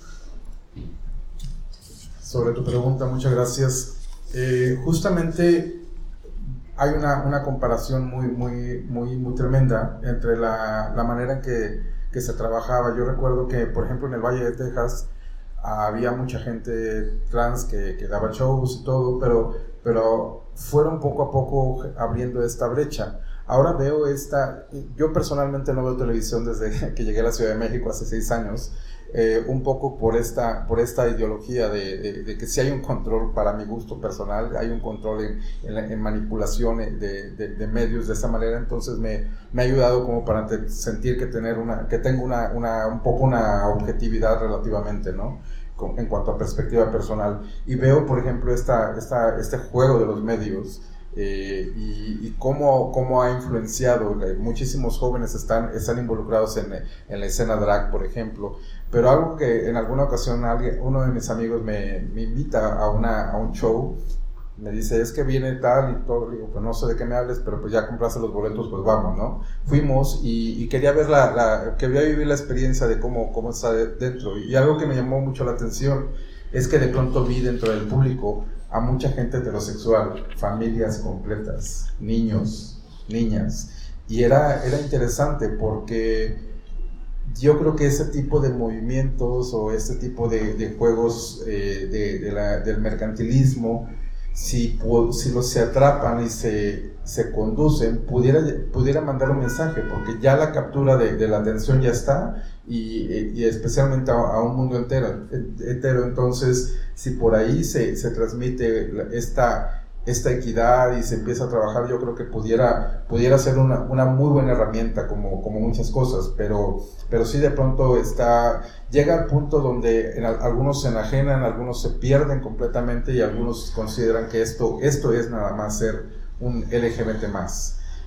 Sobre tu pregunta, muchas gracias. Eh, justamente hay una, una comparación muy, muy, muy, muy tremenda entre la, la manera en que, que se trabajaba. Yo recuerdo que, por ejemplo, en el Valle de Texas había mucha gente trans que, que daba shows y todo, pero, pero fueron poco a poco abriendo esta brecha. Ahora veo esta, yo personalmente no veo televisión desde que llegué a la Ciudad de México hace seis años, eh, un poco por esta, por esta ideología de, de, de que si hay un control, para mi gusto personal, hay un control en, en, en manipulación de, de, de medios de esa manera. Entonces me, me ha ayudado como para te, sentir que, tener una, que tengo una, una, un poco una objetividad relativamente, ¿no? Con, en cuanto a perspectiva personal. Y veo, por ejemplo, esta, esta, este juego de los medios, Eh, y, y cómo, cómo ha influenciado. Eh, muchísimos jóvenes están, están involucrados en, en la escena drag, por ejemplo, pero algo que en alguna ocasión alguien, uno de mis amigos me, me invita a, una, a un show, me dice, es que viene tal y todo. Le digo, pues no sé de qué me hables, pero pues ya compraste los boletos, pues vamos, ¿no? Fuimos y, y quería ver la, la, quería vivir la experiencia de cómo, cómo está dentro, y algo que me llamó mucho la atención es que de pronto vi dentro del público a mucha gente heterosexual, familias completas, niños, niñas, y era, era interesante porque yo creo que ese tipo de movimientos o este tipo de, de juegos eh, de, de la, del mercantilismo, si, si los se atrapan y se, se conducen, pudiera, pudiera mandar un mensaje, porque ya la captura de, de la atención ya está, y, y especialmente a, a un mundo entero, entero. Entonces, si por ahí se, se transmite esta, esta equidad y se empieza a trabajar, yo creo que pudiera, pudiera ser una, una muy buena herramienta, como, como muchas cosas, pero, pero sí de pronto está, llega al punto donde en, algunos se enajenan, algunos se pierden completamente, y algunos consideran que esto, esto es nada más ser un L G B T más.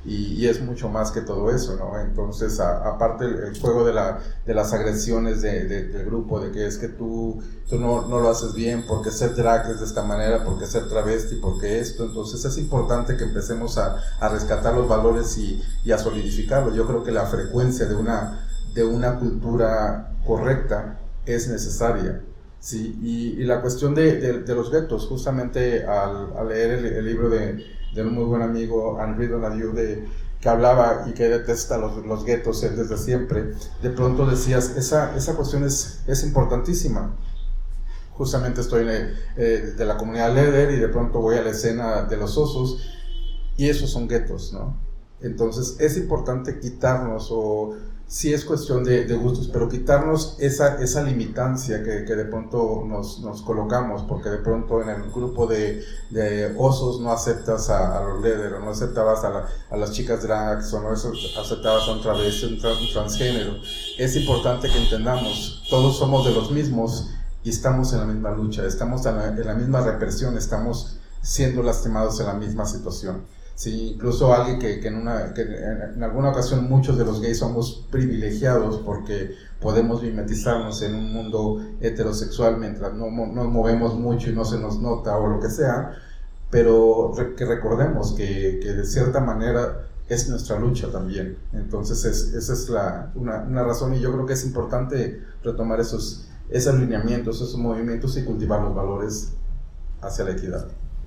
y, y es mucho más que todo eso, ¿no? Entonces, a, aparte el, el juego de, la, de las agresiones de, de, del grupo, de que es que tú, tú no, no lo haces bien, porque ser drag es de esta manera, porque ser travesti, porque esto, entonces es importante que empecemos a, a rescatar los valores y, y a solidificarlos. Yo creo que la frecuencia de una, de una cultura correcta es necesaria. Sí, y, y la cuestión de, de, de los guetos, justamente al, al leer el, el libro de, de un muy buen amigo, Henri Donadieu, de, que hablaba y que detesta los, los guetos él desde siempre, de pronto decías, esa, esa cuestión es, es importantísima. Justamente estoy en, eh, de la comunidad Leder y de pronto voy a la escena de los osos y esos son guetos, ¿no? Entonces es importante quitarnos, o sí es cuestión de, de gustos, pero quitarnos esa, esa limitancia que, que de pronto nos, nos colocamos, porque de pronto en el grupo de, de osos no aceptas a, a los Leder, o no aceptabas a, la, a las chicas drags, o no aceptabas a un travesti, un, tra, un transgénero. Es importante que entendamos, todos somos de los mismos y estamos en la misma lucha, estamos en la, en la misma represión, estamos siendo lastimados en la misma situación. Sí, incluso alguien que, que, en una, que en alguna ocasión muchos de los gays somos privilegiados porque podemos mimetizarnos en un mundo heterosexual mientras no nos movemos mucho y no se nos nota o lo que sea, pero que recordemos que, que de cierta manera es nuestra lucha también. Entonces es, esa es la, una, una razón, y yo creo que es importante retomar esos, esos lineamientos, esos movimientos y cultivar los valores hacia la equidad.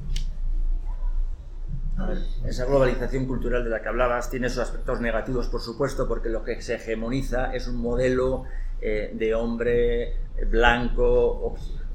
A ver, esa globalización cultural de la que hablabas tiene sus aspectos negativos, por supuesto, porque lo que se hegemoniza es un modelo eh, de hombre blanco.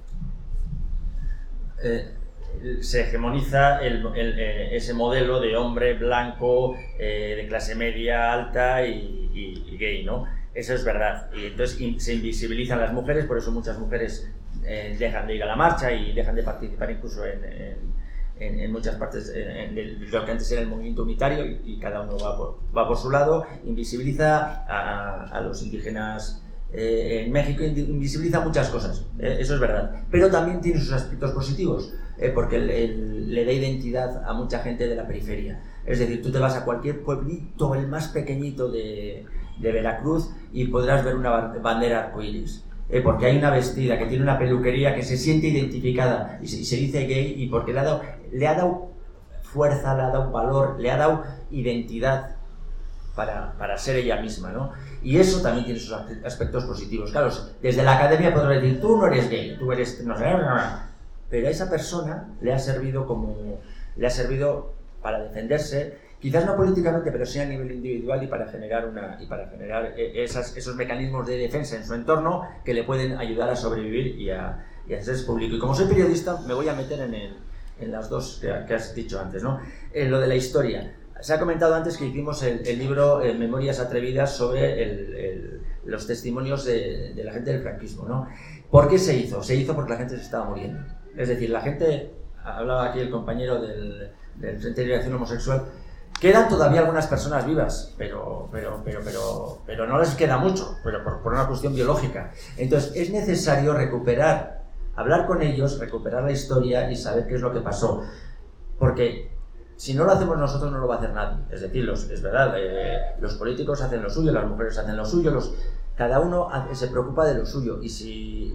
Eh, se hegemoniza el, el, eh, ese modelo de hombre blanco eh, de clase media alta y, y, y gay, ¿no? Eso es verdad. Y entonces in, se invisibilizan las mujeres, por eso muchas mujeres eh, dejan de ir a la marcha y dejan de participar incluso en, en En, en muchas partes en, en lo que antes era el movimiento unitario, y, y cada uno va por, va por su lado. Invisibiliza a, a los indígenas eh, en México, invisibiliza muchas cosas, eh, eso es verdad, pero también tiene sus aspectos positivos, eh, porque el, el, le da identidad a mucha gente de la periferia. Es decir, tú te vas a cualquier pueblito, el más pequeñito de, de Veracruz, y podrás ver una bandera arcoíris. Eh, porque hay una vestida que tiene una peluquería que se siente identificada y se, y se dice gay, y porque le ha dado, le ha dado fuerza, le ha dado valor, le ha dado identidad para, para ser ella misma, ¿no? Y eso también tiene sus aspectos positivos. Claro, desde la academia podrás decir, tú no eres gay, tú eres, no sé, no, no, no. Pero a esa persona le ha servido como, le ha servido para defenderse, quizás no políticamente, pero sí a nivel individual, y para generar una y para generar esas, esos mecanismos de defensa en su entorno que le pueden ayudar a sobrevivir y a, y a hacerse público. Y como soy periodista, me voy a meter en, el, en las dos que, que has dicho antes, ¿no? En lo de la historia. Se ha comentado antes que hicimos el, el libro eh, Memorias Atrevidas sobre el, el, los testimonios de, de la gente del franquismo, ¿no? ¿Por qué se hizo? Se hizo porque la gente se estaba muriendo. Es decir, la gente, hablaba aquí el compañero del, del Frente de Liberación Homosexual, quedan todavía algunas personas vivas, pero, pero, pero, pero, pero no les queda mucho, pero por, por una cuestión biológica. Entonces es necesario recuperar, hablar con ellos, recuperar la historia y saber qué es lo que pasó. Porque si no lo hacemos nosotros, no lo va a hacer nadie. Es decir, los, es verdad, eh, los políticos hacen lo suyo, las mujeres hacen lo suyo, los, cada uno hace, se preocupa de lo suyo. Y si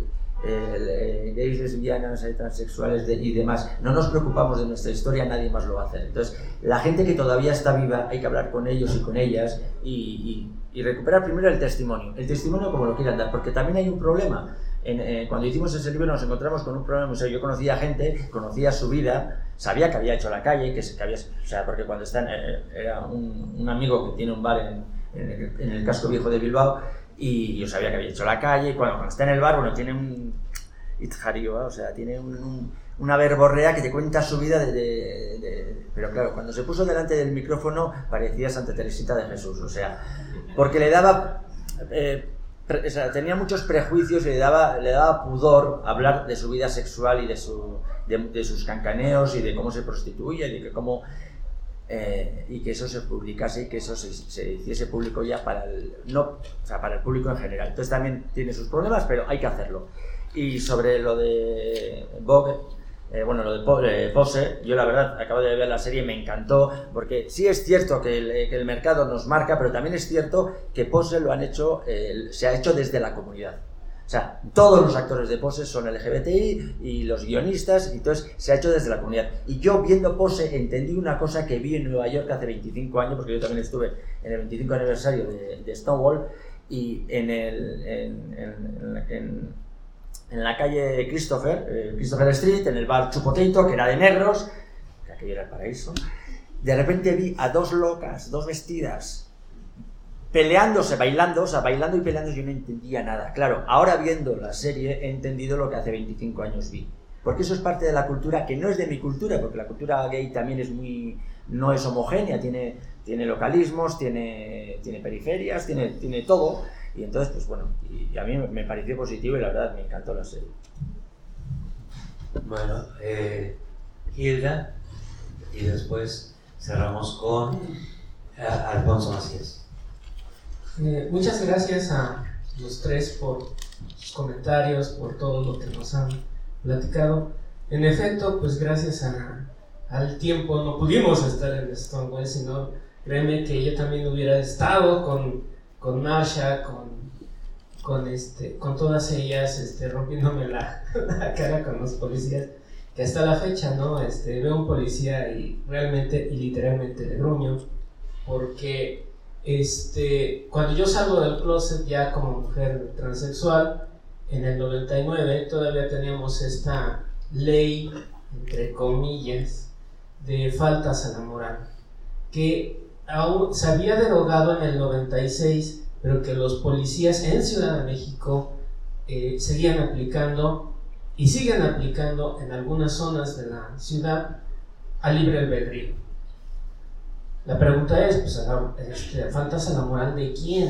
eh, gays, lesbianas, transexuales de, y demás no nos preocupamos de nuestra historia, nadie más lo va a hacer. Entonces, la gente que todavía está viva, hay que hablar con ellos y con ellas y, y, y recuperar primero el testimonio. El testimonio como lo quieran dar, porque también hay un problema. En, eh, cuando hicimos ese libro nos encontramos con un problema. O sea, yo conocía gente, conocía su vida, sabía que había hecho la calle, que, que había, o sea, porque cuando están, eh, era un, un amigo que tiene un bar en, en, el, en el casco viejo de Bilbao, y yo sabía que había hecho la calle, y cuando, cuando está en el bar, bueno, tiene un itjario, o sea, tiene un, un, una verborrea que te cuenta su vida de, de, de... Pero claro, cuando se puso delante del micrófono parecía Santa Teresita de Jesús, o sea, porque le daba... Eh, o sea, tenía muchos prejuicios y le daba, le daba pudor hablar de su vida sexual y de, su, de, de sus cancaneos y de cómo se prostituye y de que cómo, eh, y que eso se publicase y que eso se, se hiciese público ya para el, no, o sea, para el público en general. Entonces también tiene sus problemas, pero hay que hacerlo. Y sobre lo de Vogue, eh, bueno, lo de po eh, Pose, yo la verdad acabo de ver la serie y me encantó, porque sí es cierto que el, que el mercado nos marca, pero también es cierto que Pose lo han hecho, eh, se ha hecho desde la comunidad. O sea, todos los actores de Pose son L G B T I y los guionistas, y entonces se ha hecho desde la comunidad. Y yo viendo Pose entendí una cosa que vi en Nueva York hace veinticinco años, porque yo también estuve en el veinticinco aniversario de, de Stonewall, y en, el, en, en, en, en la calle Christopher, eh, Christopher Street, en el bar Chupoteito, que era de negros, que aquello era el paraíso, de repente vi a dos locas, dos vestidas, peleándose, bailando, o sea, bailando y peleando, yo no entendía nada. Claro, ahora viendo la serie he entendido lo que hace veinticinco años vi. Porque eso es parte de la cultura que no es de mi cultura, porque la cultura gay también es muy... no es homogénea, tiene, tiene localismos, tiene, tiene periferias, tiene, tiene todo. Y entonces, pues bueno, y, y a mí me pareció positivo y la verdad me encantó la serie. Bueno, eh, Hilda, y después cerramos con eh, Alfonso Macías. Eh, muchas gracias a los tres por sus comentarios, por todo lo que nos han platicado. En efecto, pues gracias a, al tiempo no pudimos estar en Stonewall, sino créeme que yo también hubiera estado con, con Marsha, con, con, este, con todas ellas, este, rompiéndome la, la cara con los policías, que hasta la fecha, ¿no? Este, veo a un policía y realmente y literalmente le gruño, porque Este, cuando yo salgo del closet ya como mujer transexual, en el noventa y nueve todavía teníamos esta ley, entre comillas, de faltas a la moral, que aún se había derogado en el noventa y seis, pero que los policías en Ciudad de México eh, seguían aplicando y siguen aplicando en algunas zonas de la ciudad a libre albedrío. La pregunta es, pues, este, ¿faltas a la moral de quién?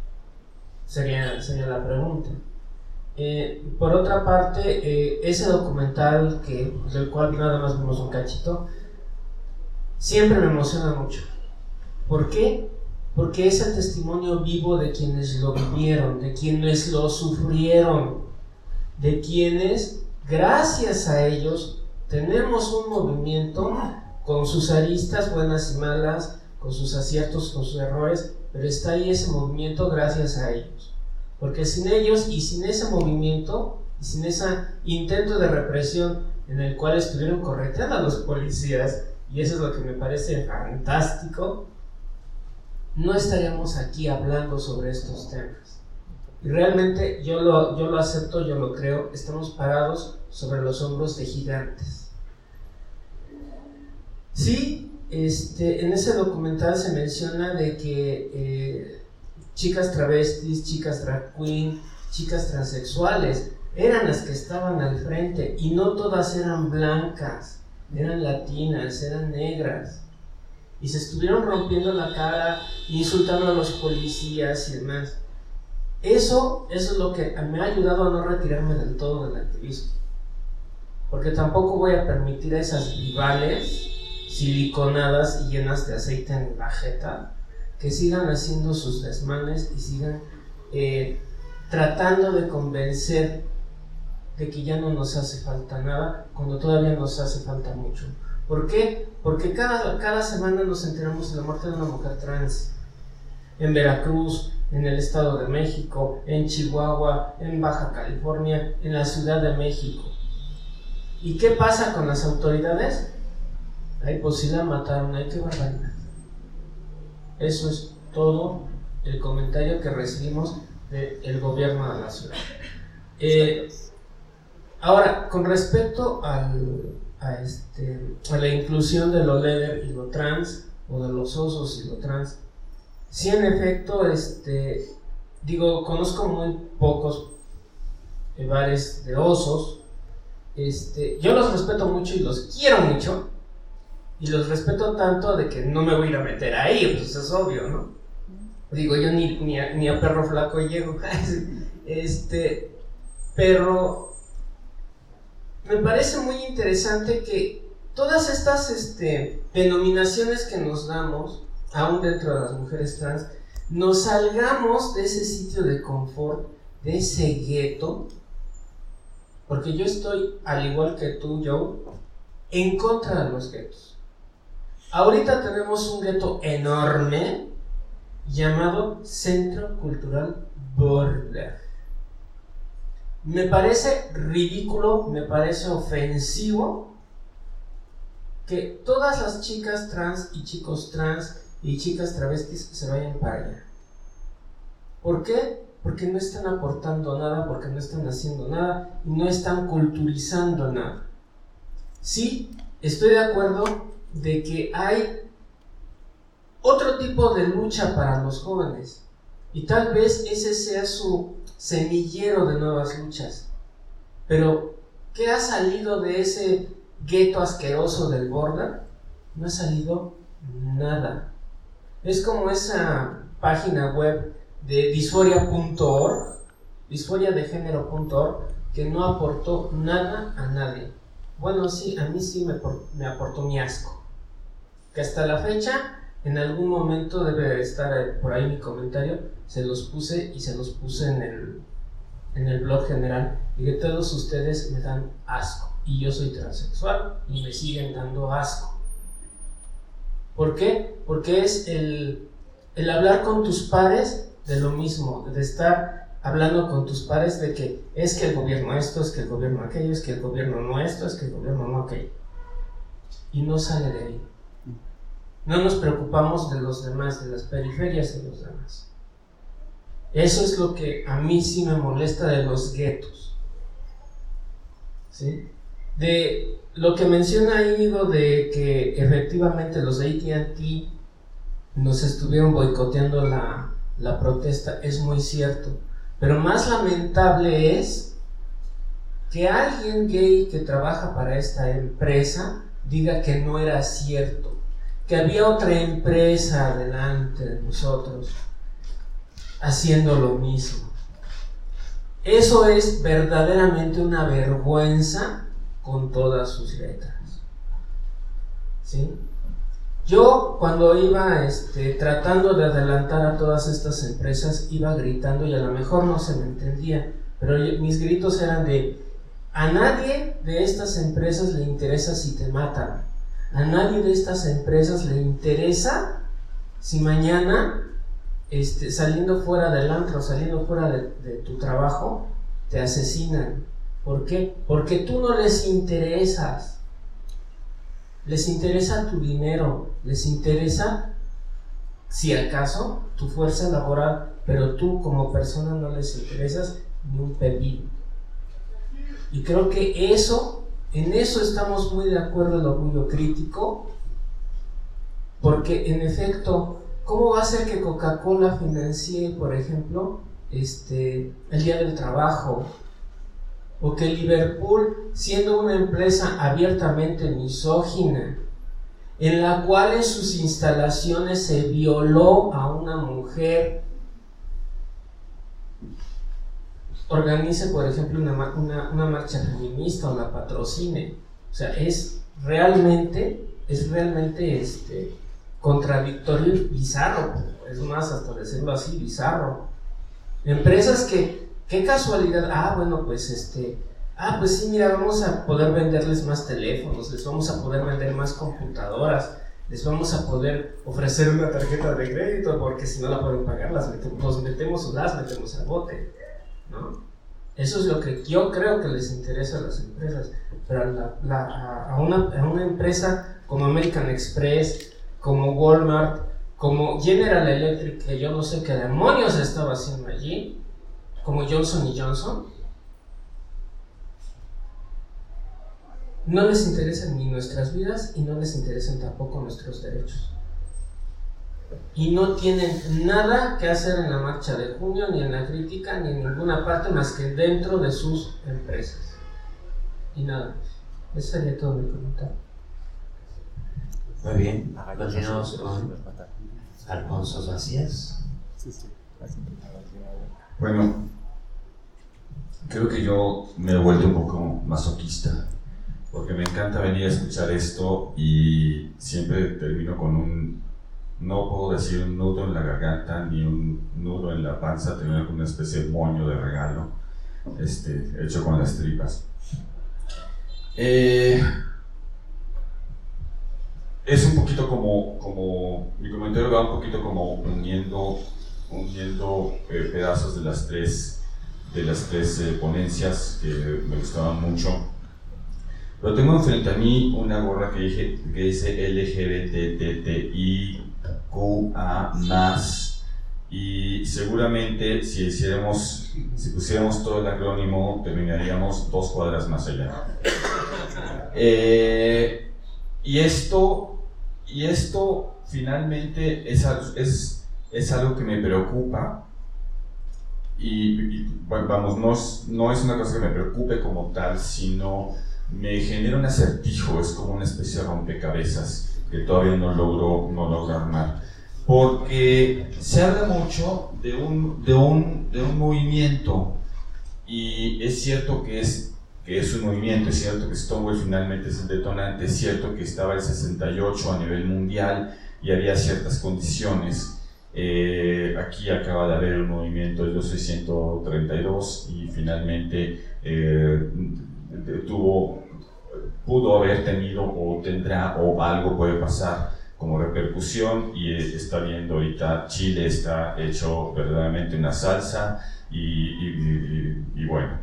Sería, sería la pregunta. Eh, por otra parte, eh, ese documental, que, del cual nada más vimos un cachito, siempre me emociona mucho. ¿Por qué? Porque es el testimonio vivo de quienes lo vivieron, de quienes lo sufrieron, de quienes, gracias a ellos, tenemos un movimiento con sus aristas buenas y malas, con sus aciertos, con sus errores, pero está ahí ese movimiento gracias a ellos. Porque sin ellos y sin ese movimiento y sin ese intento de represión en el cual estuvieron correteando a los policías, y eso es lo que me parece fantástico, no estaríamos aquí hablando sobre estos temas. Y realmente yo lo, yo lo acepto, yo lo creo, estamos parados sobre los hombros de gigantes. Sí, este, en ese documental se menciona de que eh, chicas travestis, chicas drag queen, chicas transexuales eran las que estaban al frente, y no todas eran blancas, eran latinas, eran negras, y se estuvieron rompiendo la cara, insultando a los policías y demás. Eso, eso es lo que me ha ayudado a no retirarme del todo del activismo, porque tampoco voy a permitir a esas rivales siliconadas y llenas de aceite en la jeta que sigan haciendo sus desmanes y sigan eh, tratando de convencer de que ya no nos hace falta nada, cuando todavía nos hace falta mucho. ¿Por qué? Porque cada, cada semana nos enteramos de la muerte de una mujer trans en Veracruz, en el Estado de México, en Chihuahua, en Baja California, en la Ciudad de México. ¿Y qué pasa con las autoridades? Ay, pues sí la mataron, ay, qué barbaridad. Eso es todo el comentario que recibimos del gobierno de la ciudad. Eh, ahora, con respecto al, a, este, a la inclusión de lo leather y lo trans, o de los osos y lo trans, sí, en efecto, este, digo, conozco muy pocos eh, bares de osos. Este, yo los respeto mucho y los quiero mucho. Y los respeto tanto de que no me voy a ir a meter ahí, pues es obvio, ¿no? Digo, yo ni, ni, a, ni a perro flaco llego. este, pero me parece muy interesante que todas estas este, denominaciones que nos damos, aún dentro de las mujeres trans, nos salgamos de ese sitio de confort, de ese gueto, Porque yo estoy, al igual que tú, Joe, en contra de los guetos. Ahorita tenemos un gueto enorme llamado Centro Cultural Border. Me parece ridículo, me parece ofensivo que todas las chicas trans y chicos trans y chicas travestis se vayan para allá. ¿Por qué? Porque no están aportando nada, porque no están haciendo nada y no están culturizando nada. Sí, estoy de acuerdo de que hay otro tipo de lucha para los jóvenes y tal vez ese sea su semillero de nuevas luchas. Pero, ¿qué ha salido de ese gueto asqueroso del Border? No ha salido nada. Es como esa página web de disforia punto org, disforia de género punto org, que no aportó nada a nadie. Bueno, sí, a mí sí me, me aportó mi asco. Que hasta la fecha, en algún momento debe estar por ahí mi comentario, se los puse y se los puse en el, en el blog general, y que todos ustedes me dan asco. Y yo soy transexual y me siguen dando asco. ¿Por qué? Porque es el, el hablar con tus pares de lo mismo, de estar hablando con tus pares de que es que el gobierno esto, es que el gobierno aquello, es que el gobierno no esto, es que el gobierno no aquello. Y no sale de ahí. No nos preocupamos de los demás, de las periferias de los demás. Eso es lo que a mí sí me molesta de los guetos. ¿Sí? De lo que menciona Íñigo de que efectivamente los de A T and T nos estuvieron boicoteando la, la protesta, es muy cierto. Pero más lamentable es que alguien gay que trabaja para esta empresa diga que no era cierto, que había otra empresa delante de nosotros haciendo lo mismo. Eso es verdaderamente una vergüenza con todas sus letras. ¿Sí? Yo cuando iba este, tratando de adelantar a todas estas empresas, iba gritando y a lo mejor no se me entendía, pero mis gritos eran de: a nadie de estas empresas le interesa si te matan, a nadie de estas empresas le interesa si mañana este, saliendo fuera del antro, saliendo fuera de, de tu trabajo, te asesinan. ¿Por qué? Porque tú no les interesas. Les interesa tu dinero, les interesa, si acaso, tu fuerza laboral, pero tú como persona no les interesas ni un pepino. Y creo que eso, en eso estamos muy de acuerdo, el orgullo crítico, porque en efecto, ¿cómo va a ser que Coca-Cola financie, por ejemplo, este, el Día del Trabajo? O que Liverpool, siendo una empresa abiertamente misógina, en la cual en sus instalaciones se violó a una mujer, organice, por ejemplo, una, una, una marcha feminista o la patrocine. O sea, es realmente, es realmente este, contradictorio y bizarro, es más, hasta decirlo así, bizarro. Empresas que, qué casualidad, ah, bueno, pues este, ah, pues sí, mira, vamos a poder venderles más teléfonos, les vamos a poder vender más computadoras, les vamos a poder ofrecer una tarjeta de crédito, porque si no la pueden pagar, las metemos, nos metemos o las metemos al bote, ¿no? Eso es lo que yo creo que les interesa a las empresas, pero a, la, la, a, una, a una empresa como American Express, como Walmart, como General Electric, que yo no sé qué demonios estaba haciendo allí, como Johnson y Johnson, no les interesan ni nuestras vidas y no les interesan tampoco nuestros derechos. Y no tienen nada que hacer en la marcha de junio, ni en la crítica, ni en ninguna parte más que dentro de sus empresas. Y nada más. Ese sería todo mi comentario. Muy bien. Continuamos con Alfonso Macías. Bueno, creo que yo me he vuelto un poco masoquista, porque me encanta venir a escuchar esto y siempre termino con un, no puedo decir un nudo en la garganta ni un nudo en la panza, termino con una especie de moño de regalo este, hecho con las tripas. Eh, es un poquito como, como, mi comentario va un poquito como uniendo, uniendo eh, pedazos de las tres, de las tres eh, ponencias que me gustaban mucho. Pero tengo enfrente a mí una gorra que, dije, que dice L G B T T T I Q A más, y seguramente si hiciéramos, si pusiéramos todo el acrónimo terminaríamos dos cuadras más allá. Eh, y esto, y esto finalmente es, es, es algo que me preocupa. Y, y bueno, vamos, no es, no es una cosa que me preocupe como tal, sino me genera un acertijo, es como una especie de rompecabezas que todavía no logro, no logro armar. Porque se habla mucho de un, de un, de un movimiento, y es cierto que es, que es un movimiento, es cierto que Stonewall finalmente es el detonante, es cierto que estaba el sesenta y ocho a nivel mundial y había ciertas condiciones. Eh, aquí acaba de haber un movimiento de Yo Soy ciento treinta y dos y finalmente eh, tuvo, pudo haber tenido o tendrá o algo puede pasar como repercusión, y está viendo ahorita Chile está hecho verdaderamente una salsa y, y, y, y bueno.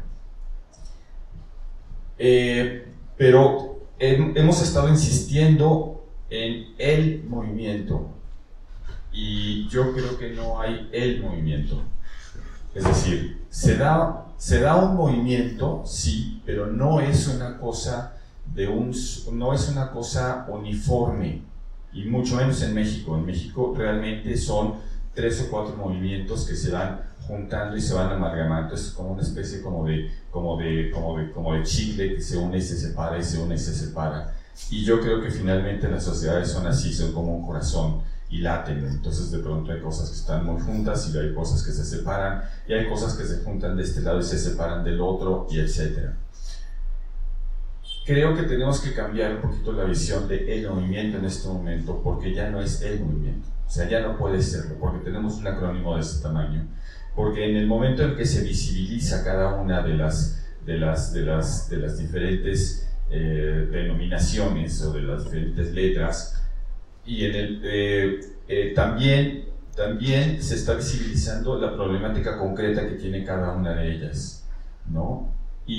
Eh, pero he, hemos estado insistiendo en el movimiento. Y yo creo que no hay el movimiento. Es decir, se da, se da un movimiento, sí, pero no es una cosa de un, no es una cosa uniforme, y mucho menos en México. En México realmente son tres o cuatro movimientos que se van juntando y se van amalgamando. Es como una especie como de, como de, como de, como de chicle que se une y se separa y se une y se separa. Y yo creo que finalmente las sociedades son así, son como un corazón y laten. Entonces de pronto hay cosas que están muy juntas y hay cosas que se separan, y hay cosas que se juntan de este lado y se separan del otro, y etcétera. Creo que tenemos que cambiar un poquito la visión de el movimiento en este momento, porque ya no es el movimiento, o sea, ya no puede serlo, porque tenemos un acrónimo de ese tamaño, porque en el momento en que se visibiliza cada una de las, de las, de las, de las diferentes eh, denominaciones o de las diferentes letras, y en el, eh, eh, también, también se está visibilizando la problemática concreta que tiene cada una de ellas, ¿no?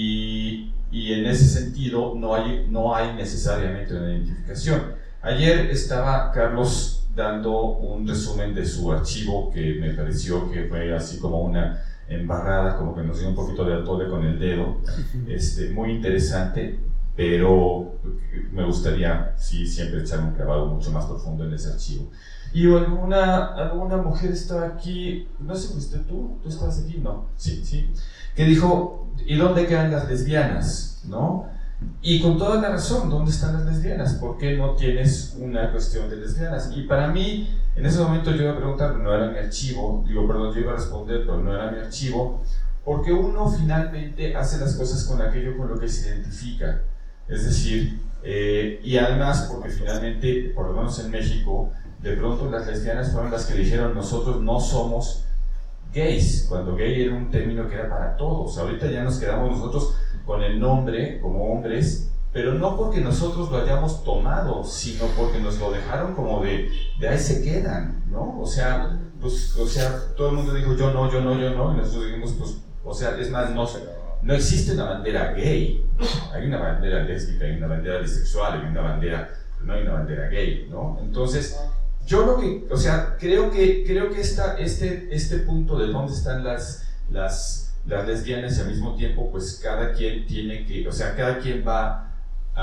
Y, y en ese sentido no hay, no hay necesariamente una identificación. Ayer estaba Carlos dando un resumen de su archivo que me pareció que fue así como una embarrada, como que nos dio un poquito de atole con el dedo, este, muy interesante, pero me gustaría sí, siempre echar un clavado mucho más profundo en ese archivo. Y alguna, alguna mujer estaba aquí, no sé, ¿fuiste tú? ¿Tú estabas aquí? No, sí, sí, que dijo, ¿y dónde quedan las lesbianas? ¿No? Y con toda la razón, ¿dónde están las lesbianas? ¿Por qué no tienes una cuestión de lesbianas? Y para mí, en ese momento yo iba a preguntar, no era mi archivo, digo, perdón, yo iba a responder, pero no era mi archivo, porque uno finalmente hace las cosas con aquello con lo que se identifica. Es decir, eh, y además porque finalmente, por lo menos en México, de pronto las lesbianas fueron las que dijeron, nosotros no somos gays, cuando gay era un término que era para todos. Ahorita ya nos quedamos nosotros con el nombre como hombres, pero no porque nosotros lo hayamos tomado, sino porque nos lo dejaron como de, de ahí se quedan, ¿no? O sea, pues, o sea, todo el mundo dijo yo no, yo no, yo no, y nosotros dijimos, pues, o sea, es más, no, no existe una bandera gay, hay una bandera lésbica, hay una bandera bisexual, hay una bandera, no hay una bandera gay, ¿no? Entonces, yo lo que, o sea, creo que, creo que esta, este, este punto de dónde están las, las, las lesbianas y al mismo tiempo, pues cada quien tiene que, o sea, cada quien va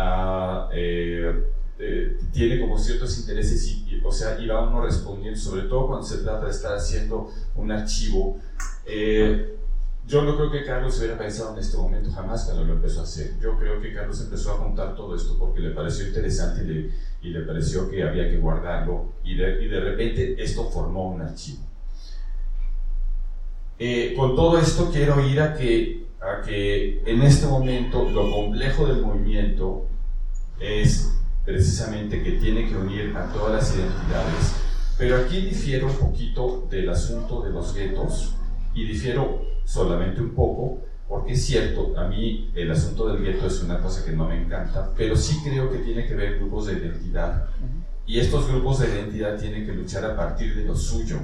a, eh, eh, tiene como ciertos intereses y, o sea, y va uno respondiendo, sobre todo cuando se trata de estar haciendo un archivo. Eh, yo no creo que Carlos hubiera pensado en este momento jamás cuando lo empezó a hacer. Yo creo que Carlos empezó a juntar todo esto porque le pareció interesante y le, y le pareció que había que guardarlo, y de, y de repente esto formó un archivo. Eh, con todo esto quiero ir a que, a que en este momento lo complejo del movimiento es precisamente que tiene que unir a todas las identidades, pero aquí difiero un poquito del asunto de los guetos, y difiero solamente un poco porque es cierto, a mí el asunto del gueto es una cosa que no me encanta, pero sí creo que tiene que ver grupos de identidad, y estos grupos de identidad tienen que luchar a partir de lo suyo.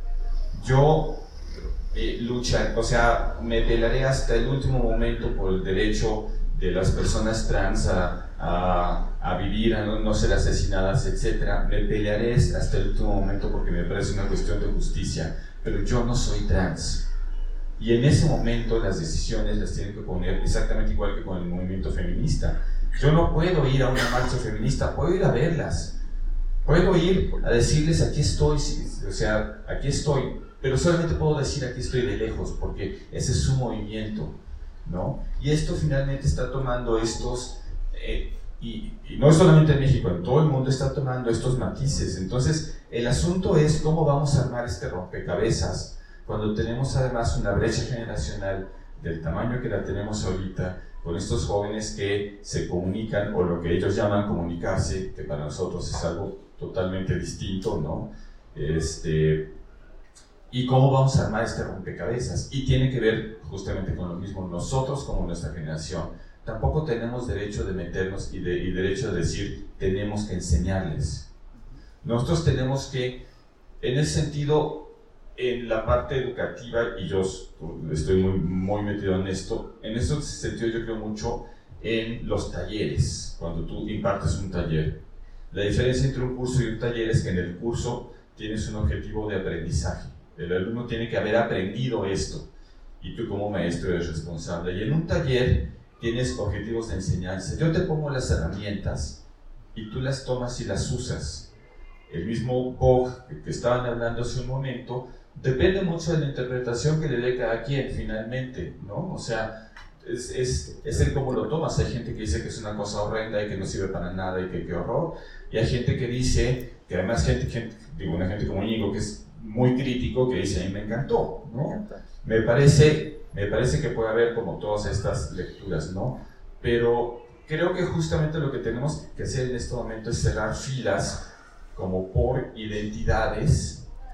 Yo eh, lucha, o sea, me pelearé hasta el último momento por el derecho de las personas trans a, a, a vivir, a no, no ser asesinadas, etcétera. Me pelearé hasta el último momento porque me parece una cuestión de justicia, pero yo no soy trans. Y en ese momento las decisiones las tienen que poner exactamente igual que con el movimiento feminista. Yo no puedo ir a una marcha feminista, puedo ir a verlas, puedo ir a decirles aquí estoy, o sea, aquí estoy, pero solamente puedo decir aquí estoy de lejos, porque ese es su movimiento, ¿no? Y esto finalmente está tomando estos, eh, y, y no solamente en México, en todo el mundo está tomando estos matices. Entonces, el asunto es cómo vamos a armar este rompecabezas, cuando tenemos además una brecha generacional del tamaño que la tenemos ahorita, con estos jóvenes que se comunican, o lo que ellos llaman comunicarse, que para nosotros es algo totalmente distinto, ¿no? Este, y cómo vamos a armar este rompecabezas, y tiene que ver justamente con lo mismo, nosotros como nuestra generación, tampoco tenemos derecho de meternos y, de, y derecho de decir, tenemos que enseñarles. Nosotros tenemos que, en ese sentido, en la parte educativa, y yo estoy muy, muy metido en esto, en ese sentido yo creo mucho en los talleres, cuando tú impartes un taller. La diferencia entre un curso y un taller es que en el curso tienes un objetivo de aprendizaje. El alumno tiene que haber aprendido esto, y tú como maestro eres responsable. Y en un taller tienes objetivos de enseñanza. Yo te pongo las herramientas, y tú las tomas y las usas. El mismo Vogue que estaban hablando hace un momento, depende mucho de la interpretación que le dé cada quien finalmente, ¿no? O sea, es, es, es el cómo lo tomas. Hay gente que dice que es una cosa horrenda y que no sirve para nada y que qué horror, y hay gente que dice, que además gente, gente digo, una gente como Íñigo que es muy crítico, que dice, a mí me encantó, ¿no? Me parece, me parece que puede haber como todas estas lecturas, ¿no? Pero creo que justamente lo que tenemos que hacer en este momento es cerrar filas como por identidades,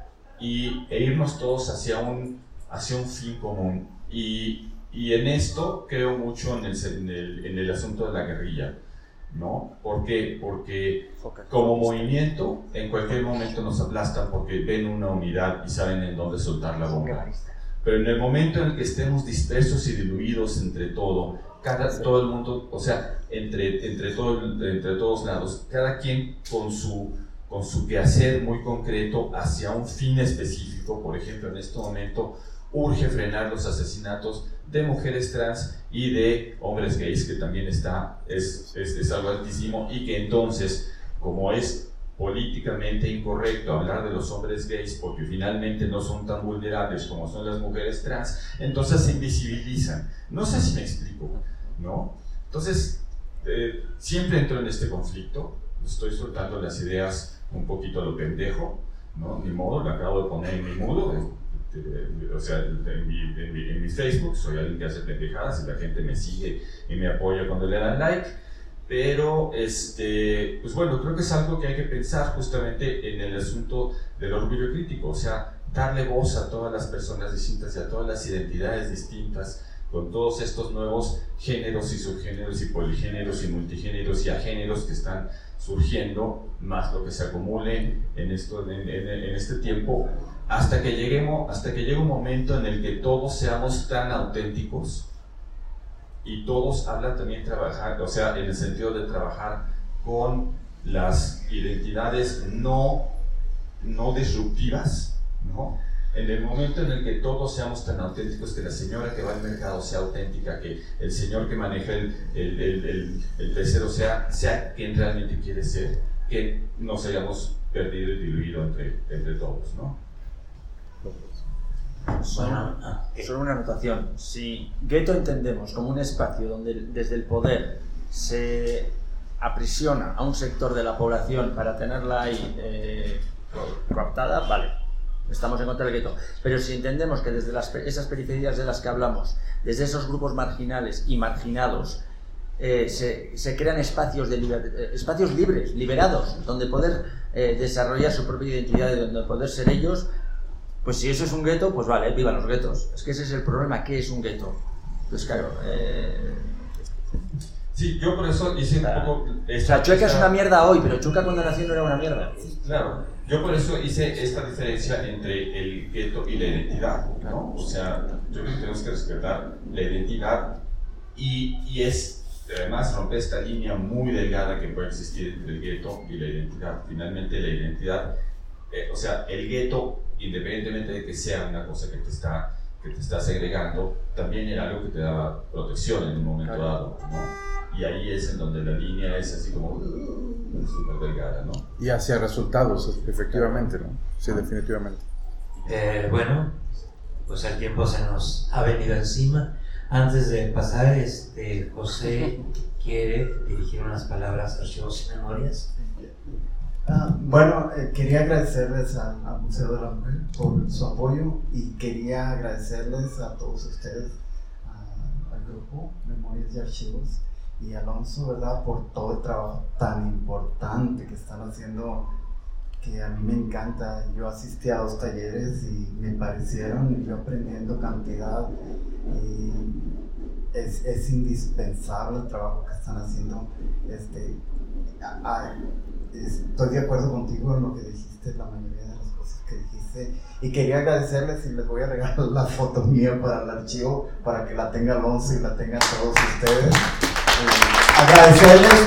y, e irnos todos hacia un, hacia un fin común. Y, y en esto creo mucho en el, en, el, en el asunto de la guerrilla, ¿no? ¿Por qué? Porque como movimiento en cualquier momento nos aplastan porque ven una unidad y saben en dónde soltar la bomba. Pero en el momento en el que estemos dispersos y diluidos entre todo, cada, todo el mundo, o sea, entre, entre, todo, entre todos lados, cada quien con su con su quehacer muy concreto hacia un fin específico. Por ejemplo, en este momento urge frenar los asesinatos de mujeres trans y de hombres gays, que también está, es, es, es algo altísimo, y que entonces, como es políticamente incorrecto hablar de los hombres gays porque finalmente no son tan vulnerables como son las mujeres trans, entonces se invisibilizan. No sé si me explico, ¿no? Entonces, eh, siempre entro en este conflicto, estoy soltando las ideas un poquito a lo pendejo, ¿no? Ni modo, lo acabo de poner en mi muro, de, de, de, o sea, en mi, en, mi, en mi Facebook, soy alguien que hace pendejadas y la gente me sigue y me apoya cuando le dan like, pero, este, pues bueno, creo que es algo que hay que pensar justamente en el asunto del orgullo crítico, o sea, darle voz a todas las personas distintas y a todas las identidades distintas, con todos estos nuevos géneros y subgéneros y poligéneros y multigéneros y agéneros que están surgiendo, más lo que se acumule en, esto, en, en, en este tiempo, hasta que lleguemos, hasta que llegue un momento en el que todos seamos tan auténticos, y todos hablan también trabajar, o sea, en el sentido de trabajar con las identidades no, no disruptivas, ¿no? En el momento en el que todos seamos tan auténticos, que la señora que va al mercado sea auténtica, que el señor que maneja el, el, el, el, el tercero sea, sea quien realmente quiere ser, que nos hayamos perdido y diluido entre, entre todos, ¿no? Bueno, solo una anotación. Si gueto entendemos como un espacio donde desde el poder se aprisiona a un sector de la población para tenerla ahí eh, cooptada, vale, estamos en contra del gueto. Pero si entendemos que desde las, esas periferias de las que hablamos, desde esos grupos marginales y marginados, eh, se, se crean espacios, de liber, eh, espacios libres, liberados, donde poder eh, desarrollar su propia identidad y donde poder ser ellos, pues si eso es un gueto, pues vale, vivan los guetos. Es que ese es el problema, ¿qué es un gueto? Pues claro, eh... Sí, yo por eso hice un poco... O sea, Chueca es una mierda hoy, pero Chueca cuando nació no era una mierda. Claro, yo por eso hice esta diferencia entre el gueto y la identidad, ¿no? O sea, yo creo que tenemos que respetar la identidad y, y es, además, romper esta línea muy delgada que puede existir entre el gueto y la identidad. Finalmente, la identidad, eh, o sea, el gueto, independientemente de que sea una cosa que te está, que te está segregando, también era algo que te daba protección en un momento dado, ¿no? Y ahí es en donde la línea es así como uh, súper delgada, ¿no? Y hacia resultados, efectivamente, ¿no? Sí, definitivamente. Eh, bueno, pues el tiempo se nos ha venido encima. Antes de pasar, este, José quiere dirigir unas palabras a Archivos y Memorias. Ah, bueno, eh, quería agradecerles al, al Museo de la Mujer por su apoyo y quería agradecerles a todos ustedes, a, al grupo Memorias y Archivos, y Alonso, ¿verdad?, por todo el trabajo tan importante que están haciendo, que a mí me encanta. Yo asistí a dos talleres y me parecieron, y yo aprendiendo cantidad, y es, es indispensable el trabajo que están haciendo. Este, a, a, estoy de acuerdo contigo en lo que dijiste, la mayoría de las cosas que dijiste, y quería agradecerles y les voy a regalar la foto mía para el archivo, para que la tenga Alonso y la tengan todos ustedes. Eh, agradecerles,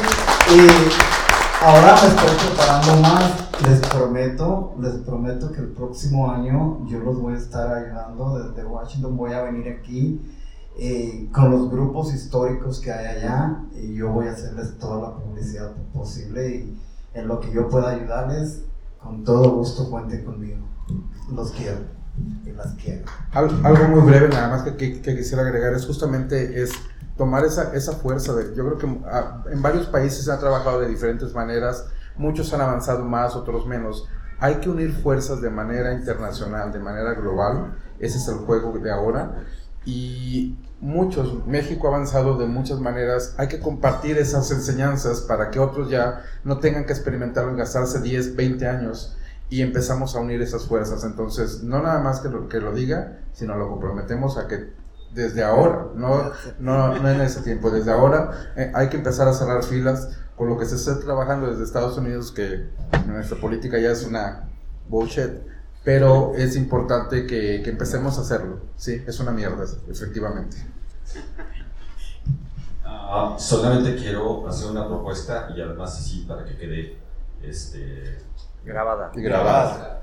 y ahora me estoy preparando más. Les prometo, les prometo que el próximo año yo los voy a estar ayudando desde Washington. Voy a venir aquí eh, con los grupos históricos que hay allá, y yo voy a hacerles toda la publicidad posible, y en lo que yo pueda ayudarles, con todo gusto cuenten conmigo. Los quiero y las quiero. Algo muy breve nada más que, que, que quisiera agregar es justamente es tomar esa, esa fuerza. De, yo creo que a, en varios países se ha trabajado de diferentes maneras, muchos han avanzado más, otros menos. Hay que unir fuerzas de manera internacional, de manera global. Ese es el juego de ahora. Y muchos, México ha avanzado de muchas maneras. Hay que compartir esas enseñanzas para que otros ya no tengan que experimentarlo en gastarse diez, veinte años, y empezamos a unir esas fuerzas. Entonces, no nada más que lo, que lo diga, sino lo comprometemos a que desde ahora, no, no, no en ese tiempo, desde ahora eh, hay que empezar a cerrar filas con lo que se está trabajando desde Estados Unidos, que nuestra política ya es una bullshit, pero es importante que, que empecemos a hacerlo. Sí, es una mierda, efectivamente. Uh, solamente quiero hacer una propuesta, y además así para que quede este, grabada. grabada.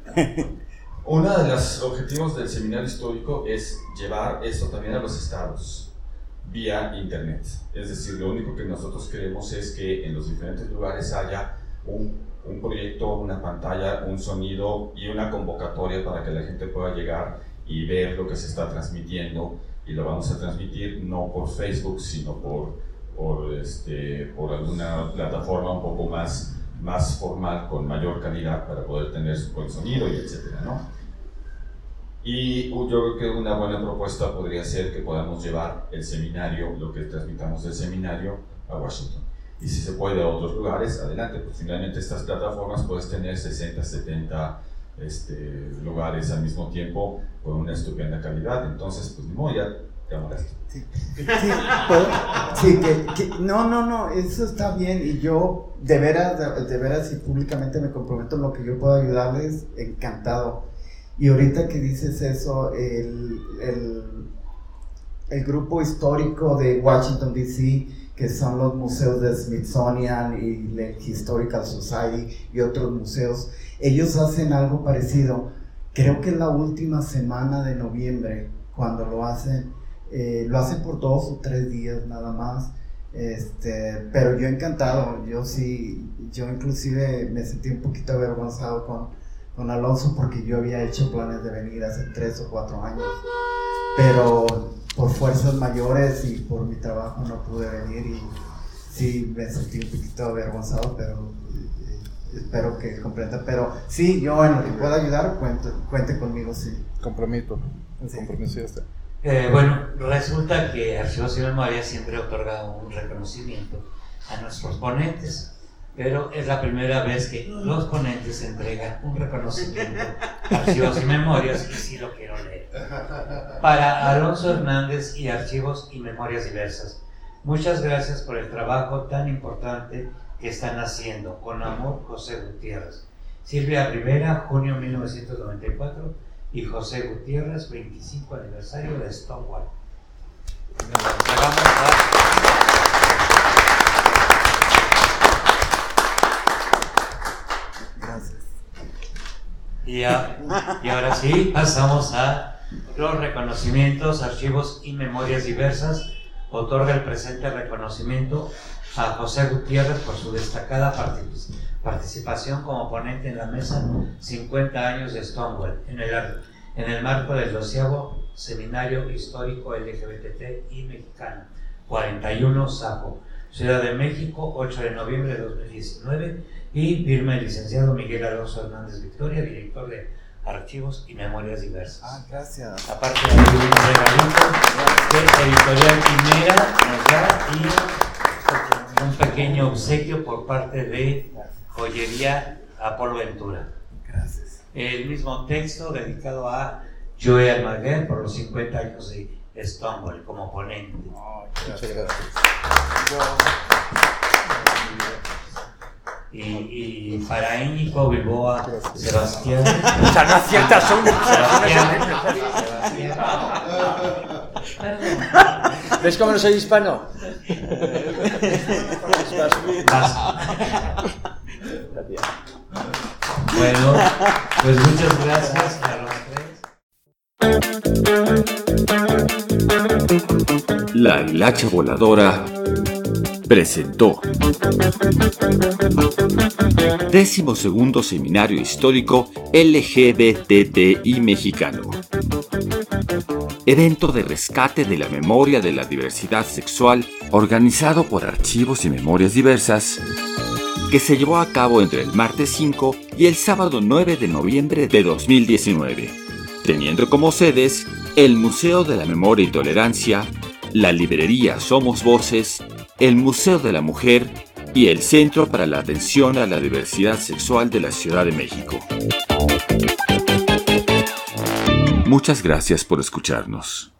Uno de los objetivos del seminario histórico es llevar esto también a los estados vía internet. Es decir, lo único que nosotros queremos es que en los diferentes lugares haya un, un proyecto, una pantalla, un sonido y una convocatoria para que la gente pueda llegar y ver lo que se está transmitiendo, y lo vamos a transmitir no por Facebook, sino por, por, este, por alguna plataforma un poco más, más formal, con mayor calidad, para poder tener su buen sonido y etcétera, ¿no? Y yo creo que una buena propuesta podría ser que podamos llevar el seminario, lo que transmitamos del seminario, a Washington. Y si se puede a otros lugares, adelante, pues finalmente estas plataformas puedes tener sesenta, setenta este, lugares al mismo tiempo con una estupenda calidad. Entonces, pues no, ya te molesto. Sí, sí, ¿puedo? Sí, que, que, no, no, no, eso está bien, y yo de veras, de, de veras y públicamente me comprometo en lo que yo pueda ayudarles, encantado. Y ahorita que dices eso, el, el, el grupo histórico de Washington, D C, que son los museos del Smithsonian y el Historical Society y otros museos, ellos hacen algo parecido. Creo que en la última semana de noviembre, cuando lo hacen, eh, lo hacen por dos o tres días nada más. Este, pero yo encantado, yo sí, yo inclusive me sentí un poquito avergonzado con con Alonso, porque yo había hecho planes de venir hace tres o cuatro años, pero por fuerzas mayores y por mi trabajo no pude venir, y sí me sentí un poquito avergonzado, pero eh, espero que comprenda. Pero sí, yo en lo que pueda ayudar, cuente, cuente conmigo, sí. Comprometo, el sí. compromiso ya está. Eh, bueno, resulta que Archivos y Memorias siempre otorga un reconocimiento a nuestros ponentes, pero es la primera vez que los ponentes entregan un reconocimiento a Archivos y Memorias, y sí lo quiero leer. para Alonso Hernández y Archivos y Memorias Diversas. Muchas gracias por el trabajo tan importante que están haciendo. Con amor, José Gutiérrez. Silvia Rivera, junio mil novecientos noventa y cuatro, y José Gutiérrez, veinticinco aniversario de Stonewall. Gracias. Y, a, y ahora sí, pasamos a los reconocimientos, archivos y memorias diversas. Otorga el presente reconocimiento a José Gutiérrez por su destacada partic participación como ponente en la mesa cincuenta años de Stonewall, en el, en el marco del doceavo Seminario Histórico L G B T I Mexicano, cuarenta y uno Sapo, Ciudad de México, ocho de noviembre de dos mil diecinueve, y firma el licenciado Miguel Alonso Hernández Victoria, director de Archivos y Memorias Diversas. Ah, gracias. Aparte de un regalito de Editorial Quimera nos da y un pequeño obsequio por parte de Joyería Apolo Ventura. Gracias. El mismo texto dedicado a Joe Almaguer por los cincuenta años de Stonewall como ponente. Oh, Muchas gracias. Y, y para Íñigo Bilboa, Sebastián. O sea, no aciertas una. Sebastián. ¿Ves cómo no soy hispano? Bueno, pues muchas gracias a los tres. La Hilacha Voladora presentó Décimo segundo Seminario Histórico L G B T T I Mexicano. Evento de rescate de la memoria de la diversidad sexual organizado por Archivos y Memorias Diversas, que se llevó a cabo entre el martes cinco y el sábado nueve de noviembre de dos mil diecinueve, teniendo como sedes el Museo de la Memoria y Tolerancia, la librería Somos Voces, el Museo de la Mujer y el Centro para la Atención a la Diversidad Sexual de la Ciudad de México. Muchas gracias por escucharnos.